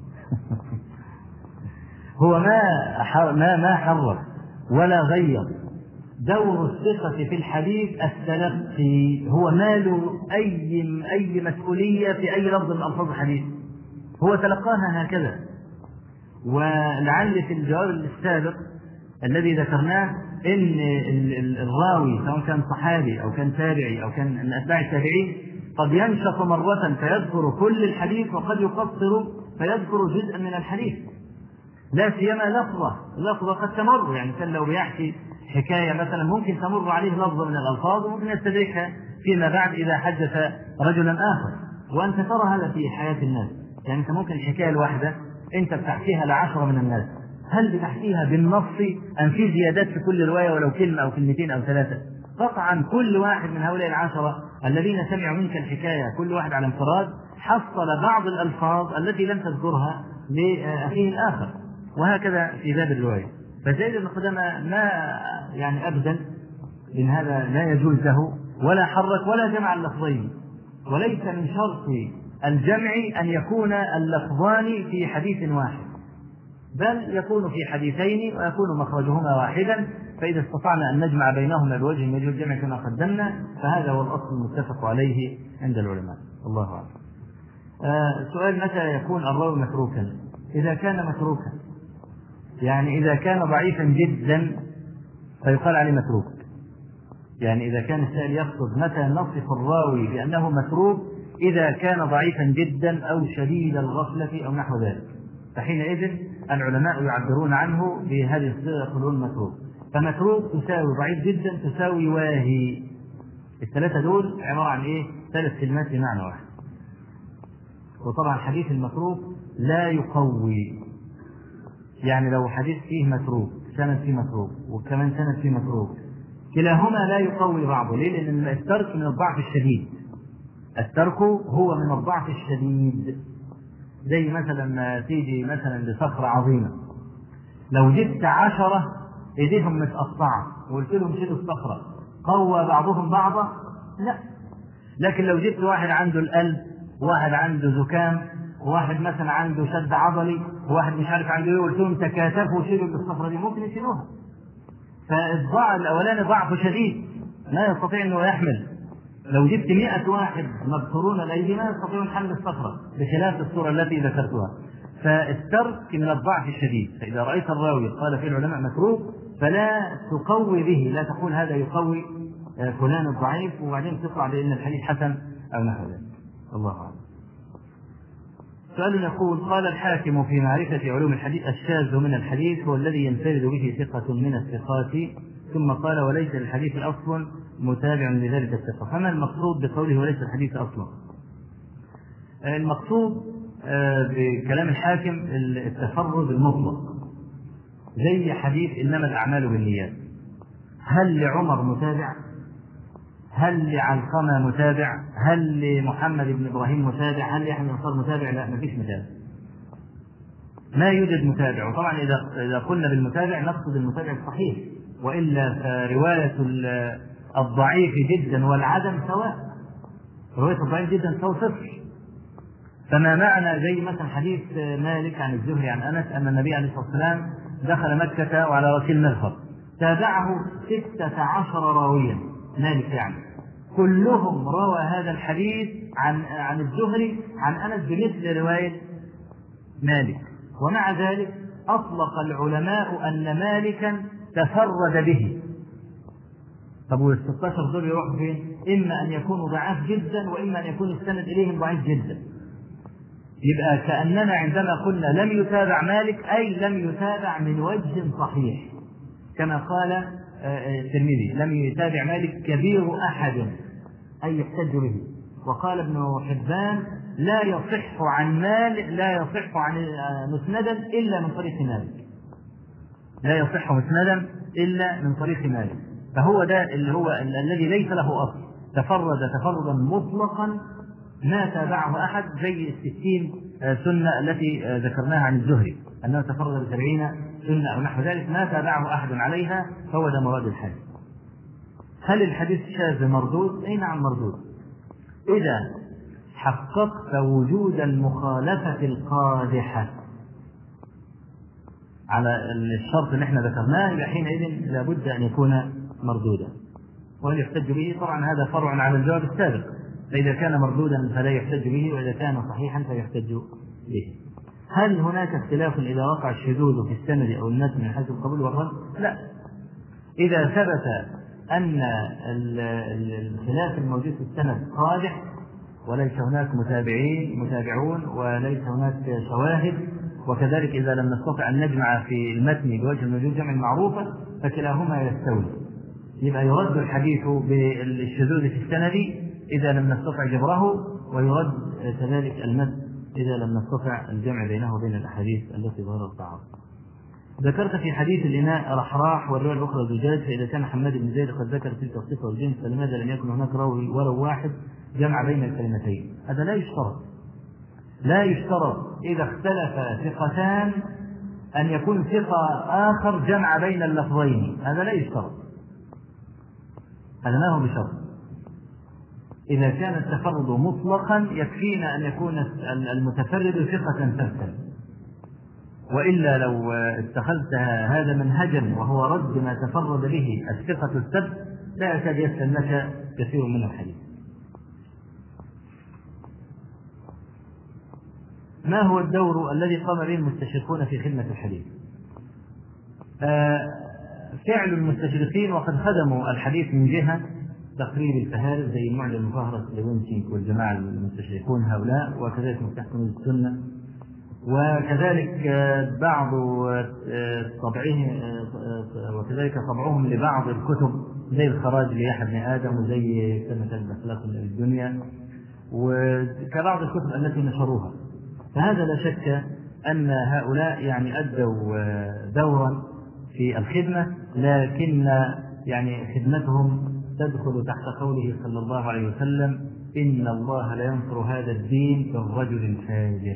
هو ما ما ما حرف ولا غير. دور الثقة في الحديث التلقي، هو ما له أي أي مسؤولية في أي لفظ من ألفاظ الحديث، هو تلقاها هكذا. ولعل في الجواب السابق الذي ذكرناه إن الراوي سواء كان صحابي أو كان تابعي أو كان من أتباع التابعين قد ينشط مرة فيذكر كل الحديث، وقد يقصر فيذكر جزءا من الحديث، لا سيما لفظة لفظة قد تمر، يعني كان لو بيحكي حكاية مثلا ممكن تمر عليه لفظة من الألفاظ وممكن يستدركها فيما بعد إذا حدث رجلا آخر. وأنت ترى هذا في حياة الناس، يعني أنت ممكن الحكاية الواحدة أنت بتحكيها لعشرة من الناس، هل بتحكيها بالنص أم في زيادات في كل رواية ولو كلمة أو كلمتين أو ثلاثة؟ قطعا كل واحد من هؤلاء العشرة الذين سمعوا منك الحكاية كل واحد على انفراد حصل بعض الألفاظ التي لم تذكرها لأخيه الآخر، وهكذا في باب الرواية. فزيد بن قدامة ما يعني أبدا إن هذا لا يجوز له ولا حرك ولا جمع اللفظين، وليس من شرط الجمع أن يكون اللفظان في حديث واحد، بل يكون في حديثين ويكون مخرجهما واحدا، فإذا استطعنا أن نجمع بينهما بوجه من وجوه الجمع كما قدمنا فهذا هو الأصل المتفق عليه عند العلماء. الله أعلم. آه سؤال: متى يكون الراوي متروكا؟ إذا كان متروكا يعني إذا كان ضعيفا جدا فيقال عليه متروك. يعني إذا كان السائل يقصد متى نصف الراوي بأنه متروك، إذا كان ضعيفا جدا أو شديد الغفلة أو نحو ذلك، فحينئذ العلماء يعبرون عنه بهذه الصيغة يقولون متروك. فمتروك تساوي ضعيف جدا تساوي واهي. الثلاثة دول عبارة عن إيه؟ ثلاث كلمات بمعنى واحد. وطبعا حديث المتروك لا يقوي، يعني لو حديث فيه متروك سند فيه متروك وكمان سند فيه متروك كلاهما لا يقوي بعضه. ليه؟ لأن الترك من الضعف الشديد، الترك هو من الضعف الشديد. زي مثلا ما تيجي مثلا لصخرة عظيمة، لو جبت عشرة ايديهم متقطعة وقلت لهم شيلوا الصخرة، قوى بعضهم بعضا؟ لا. لكن لو جبت واحد عنده القلب، واحد عنده زكام، واحد مثلا عنده شد عضلي، واحد مش عارف عنده ايه، وقلت لهم تكاتفوا شيلوا الصخرة دي، ممكن يشيلوها. فالضعف الأولاني ضعف شديد لا يستطيع انه يحمل. لو جبت مئة واحد مبتورون الأيدي ما يستطيعون حمل الصخرة، بخلاف الصورة التي ذكرتها. فالترك من الضعف الشديد. فإذا رأيت الراوي قال فيه العلماء متروك فلا تقوي به، لا تقول هذا يقوي فلان الضعيف وبعدين تطلع بأن الحديث حسن أو نحو ذلك. الله أعلم. سؤال يقول: قال الحاكم في معرفة علوم الحديث: الشاذ من الحديث هو الذي ينفرد به ثقة من الثقات، ثم قال: وليس للحديث أصل متابع لذلك الثقة. فما المقصود بقوله وليس الحديث أصلا؟ المقصود بكلام الحاكم التفرد المطلق، زي حديث إنما الأعمال بالنيات. هل لعمر متابع؟ هل لعلقمة متابع؟ هل لمحمد بن إبراهيم متابع؟ هل لأحمد بن متابع؟ لا، ما فيش متابع، ما يوجد متابع. وطبعا إذا إذا قلنا بالمتابع نقصد المتابع الصحيح، وإلا فرواية الضعيف جدا والعدم سواء، رواية الضعيف جدا سواء صفر. فما معنى زي مثلا حديث مالك عن الزهري عن أنس أن النبي عليه الصلاة والسلام دخل مكة وعلى رأس المغفر، تابعه ستة عشر راويا، مالك يعني كلهم روى هذا الحديث عن عن الزهري عن أنس بمثل رواية مالك، ومع ذلك أطلق العلماء أن مالكا تفرد به. طب والستة عشر دول يروحوا فين؟ إما أن يكونوا ضعاف جدا وإما أن يكون السند إليهم ضعيف جدا. يبقى كأننا عندما قلنا لم يتابع مالك أي لم يتابع من وجه صحيح، كما قال الترمذي: لم يتابع مالك كبير أحد أي يحتج به. وقال ابن حبان: لا يصح عن مالك لا يصح عن مسندا إلا من طريق مالك، لا يصح مسندا إلا من طريق مالك. فهو ده اللي هو الذي ليس له أصل، تفرد تفردا مطلقا ما تابعه أحد، زي الستين سنة التي ذكرناها عن الزهري أنه تفرد بسبعين سنة أو نحو ذلك، ما تابعه أحد عليها، فهو ده مراد الحديث. هل الحديث شاذ مردود؟ أي نعم مردود. إذا حققت وجود المخالفة القادحة على الشرط اللي احنا ذكرناه، حينئذ لابد أن يكون مردودا. وهل يحتج به؟ طبعا هذا فرع على الجواب السابق، فإذا كان مردودا فلا يحتج به، وإذا كان صحيحا فيحتج به. هل هناك اختلاف إذا وقع الشذوذ في السند أو المتن من حيث القبول والرد؟ لا. إذا ثبت أن الخلاف الموجود في السند قادح وليس هناك متابعين متابعون وليس هناك شواهد، وكذلك إذا لم نستطع أن نجمع في المتن بوجه من وجوه الجمع المعروفة، فكلاهما يستوي. يبقى يرد الحديث بالشذوذ في السند إذا لم نستطع جبره، ويرد كذلك المد إذا لم نستطع الجمع بينه وبين الأحاديث التي ظهرت بعض. ذكرت في حديث الإناء رحراح والرواية الأخرى زجاج، فإذا كان حماد بن زيد قد ذكر تلك الصفة والجنس فلماذا لم يكن هناك راوي ولو واحد جمع بين الكلمتين؟ هذا لا يشترط، لا يشترط إذا اختلف ثقتان أن يكون ثقة آخر جمع بين اللفظين، هذا لا يشترط، هذا ما هو بشرط. إذا كان التفرد مطلقا يكفينا أن يكون المتفرد ثقة ثبتا، وإلا لو اتخذت هذا منهجا وهو رد ما تفرد به الثقة الثبت لا يكاد يسلم لك كثير من الحديث. ما هو الدور الذي قام به المستشرقون في خدمة الحديث؟ آه فعل المستشرقين وقد خدموا الحديث من جهة تقريب الفهارس زي المعجم المفهرس لوينسينج والجماعة المستشرقون هؤلاء، وكذلك مفتاح كنوز السنة، وكذلك بعض طبعه وكذلك طبعهم لبعض الكتب زي الخراج ليحيى بن آدم وزي كتاب الأخلاق الدنيا وكبعض الكتب التي نشروها. فهذا لا شك أن هؤلاء يعني أدوا دورا في الخدمة، لكن يعني خدمتهم تدخل تحت قوله صلى الله عليه وسلم: إن الله لا ينصر هذا الدين بالرجل الفاجر،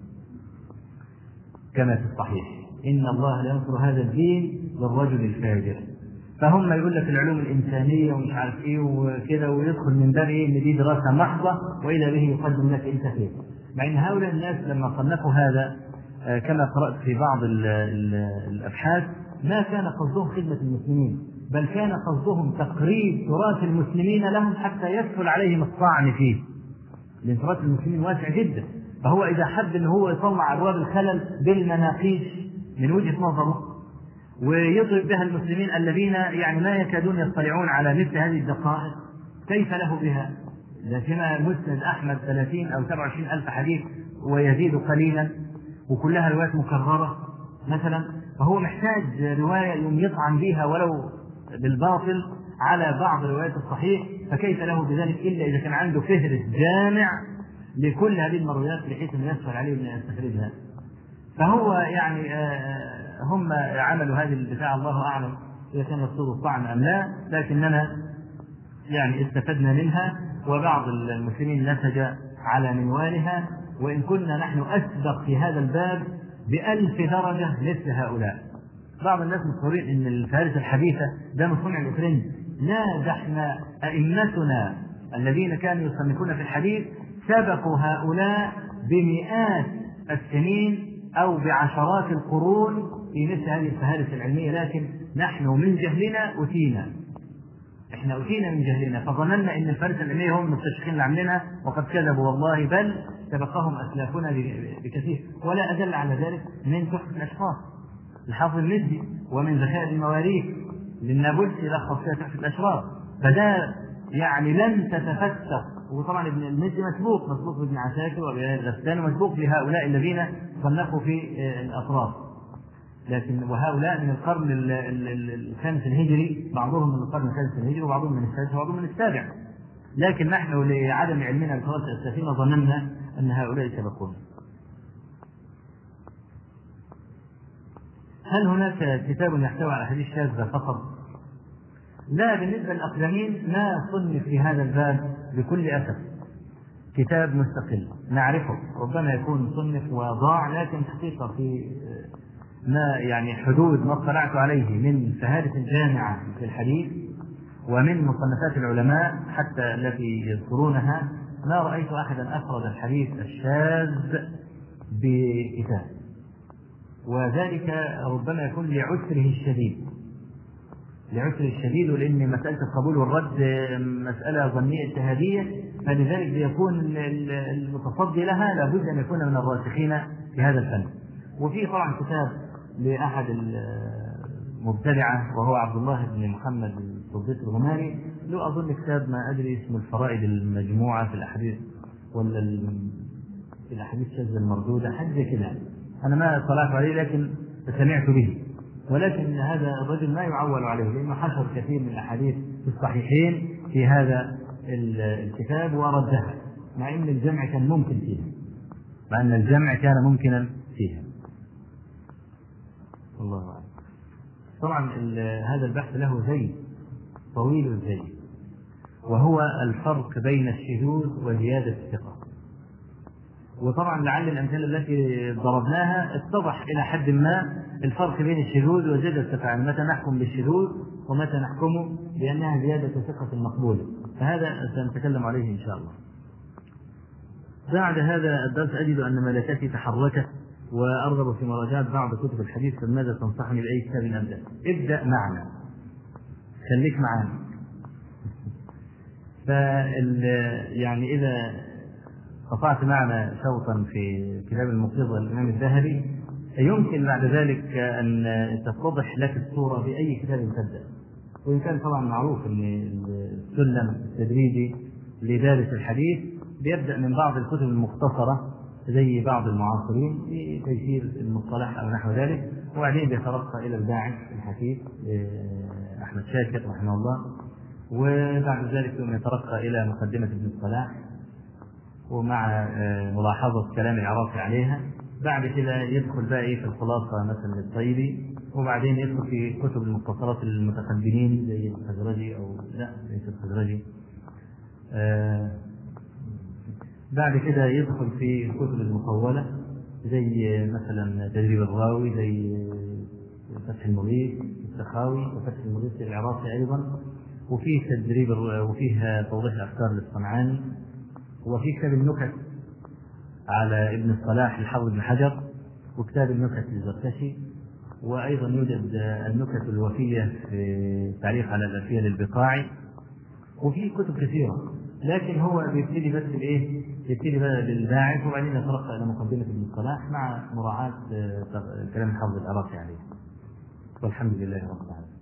كما في الصحيح: إن الله لا ينصر هذا الدين بالرجل الفاجر. فهم يقول لك العلوم الإنسانية ومش عارف إيه وكذا، ويدخل من باب إيه إن دي دراسة محضة وإلى به يقدم لك أنت خير. مع إن هؤلاء الناس لما صنفوا هذا كما قرأت في بعض ال ال الأبحاث ما كان قصدهم خدمة المسلمين، بل كان قصدهم تقريب تراث المسلمين لهم حتى يسهل عليهم الطعن فيه، لأن تراث المسلمين واسع جدا. فهو إذا حب أن هو يطلع أبواب الخلل بالمناقيش من وجهة نظره ويضرب بها المسلمين الذين يعني ما يكادون يطلعون على مثل هذه الدقائق، كيف له بها؟ لكن مسند أحمد ثلاثين أو سبعة وعشرين ألف حديث ويزيد قليلا وكلها روايات مكررة مثلا، فهو محتاج رواية يوم يطعن بها ولو بالباطل على بعض روايات الصحيح، فكيف له بذلك إلا إذا كان عنده فهرس جامع لكل هذه المرويات بحيث أن يسهل عليه أن يستخرجها. فهو يعني هم عملوا هذه البتاع، الله أعلم إذا كان يقصد الطعن أم لا، لكننا يعني استفدنا منها، وبعض المسلمين نسج على منوالها، وإن كنا نحن أسبق في هذا الباب بألف درجة مثل هؤلاء. بعض الناس متصورين أن الفهارس الحديثة ده من صنع الأفرنج، لا، ده احنا أئمتنا الذين كانوا يصنفون في الحديث سبقوا هؤلاء بمئات السنين أو بعشرات القرون في مثل هذه الفهارس العلمية، لكن نحن من جهلنا أتينا، احنا أتينا من جهلنا فظننا أن الفهارس العلمية هم المستشرقين اللي عاملينها، وقد كذبوا والله، بل سبقهم أسلافنا بكثير. ولا أدل على ذلك من تحفة الأشخاص الحافظ المزي، ومن ذخائر المواريث للنابلسي لخص فيها تحفة الأشراف. فده يعني لم تتفتق، وطبعا ابن المزي مسبوق مسبوق بابن عساكر وابن غسان، ومسبوق لهؤلاء الذين صنفوا في الأطراف، لكن وهؤلاء من القرن الخامس الهجري، بعضهم من القرن الخامس الهجري وبعضهم من السادس وبعضهم من السابع، لكن نحن لعدم علمنا بالتراث الأسلافي ظننا أن هؤلاء سبقونا. هل هناك كتاب يحتوي على حديث شاذ فقط؟ لا، بالنسبة للأقدمين ما صنف في هذا الباب بكل أسف كتاب مستقل نعرفه، ربما يكون صنف وضاع، لكن حقيقة في ما يعني حدود ما اطلعت عليه من فهارس الجامعة في الحديث ومن مصنفات العلماء حتى التي يذكرونها، ما رأيت أحدا أفرد الحديث الشاذ بكتاب، وذلك ربما يكون لعسره الشديد لعسره الشديد لأن مسألة القبول والرد مسألة ظنية اجتهادية، فلذلك يكون المتصدي لها لابد أن يكون من الراسخين في هذا الفن. وفي طبعا كتاب لأحد المبتدعة وهو عبد الله بن محمد الصديق الغماري، له أظن كتاب ما أدري اسمه الفرائد المجموعة في الأحاديث ولا في الأحاديث الشاذة المردودة، حاجة كده، أنا ما اطلعت عليه لكن سمعت به، ولكن هذا الرجل ما يعول عليه لأنه حشر كثير من الأحاديث في الصحيحين في هذا الكتاب وردها، مع أن الجمع كان ممكن فيها مع أن الجمع كان ممكنا فيها. الله أعلم. طبعا هذا البحث له زي طويل الزي، وهو الفرق بين الشذوذ وزيادة الثقة. وطبعا لعل الأمثلة التي ضربناها اتضح إلى حد ما الفرق بين الشذوذ وزيادة الثقة، يعني متى نحكم بالشذوذ ومتى نحكم بأنها زيادة ثقة مقبولة، فهذا سنتكلم عليه إن شاء الله. بعد هذا الدرس أجد أن ملكتي تحركت وأرغب في مراجعة بعض كتب الحديث، فماذا تنصحني بأي كتاب أبدأ؟ ابدأ معنا، خليك معنا. فال يعني إذا قطعت معنا شوطا في كتاب الموقظة للإمام الذهبي يمكن بعد ذلك أن تتضح لك الصورة بأي كتاب تبدأ. وإن كان طبعا معروف أن السلم التدريجي لدارس الحديث بيبدأ من بعض الكتب المختصرة زي بعض المعاصرين في تيسير المصطلح أو نحو ذلك، وبعدين بيترقى إلى الباعث الحديث أحمد شاكر رحمه الله، وبعد ذلك يترقى إلى مقدمة ابن الصلاح ومع ملاحظة كلام العراقي عليها. بعد كده يدخل بقى في الخلاصة مثلا الطيبي، وبعدين يدخل في كتب المختصرات المتقدمين زي الخزرجي أو لا ليس الخزرجي. آه بعد كده يدخل في الكتب المطولة زي مثلا تدريب الراوي، زي فتح المغيث السخاوي وفتح المغيث العراقي أيضا، وفيه تدريب وفيه توضيح الأفكار للصنعاني، وفي كتاب النكت على ابن الصلاح الحافظ بن حجر، وكتاب النكت للزركشي، وأيضا يوجد النكت الوفية في تعليق على الألفية للبقاعي، وفي كتب كثيرة. لكن هو بيبتدي بس بالايه؟ يبتدي بقى بالباعث وبعدين يترقى الى مقدمه ابن الصلاح مع مراعاه كلام الحافظ العراقي عليه. والحمد لله رب العالمين.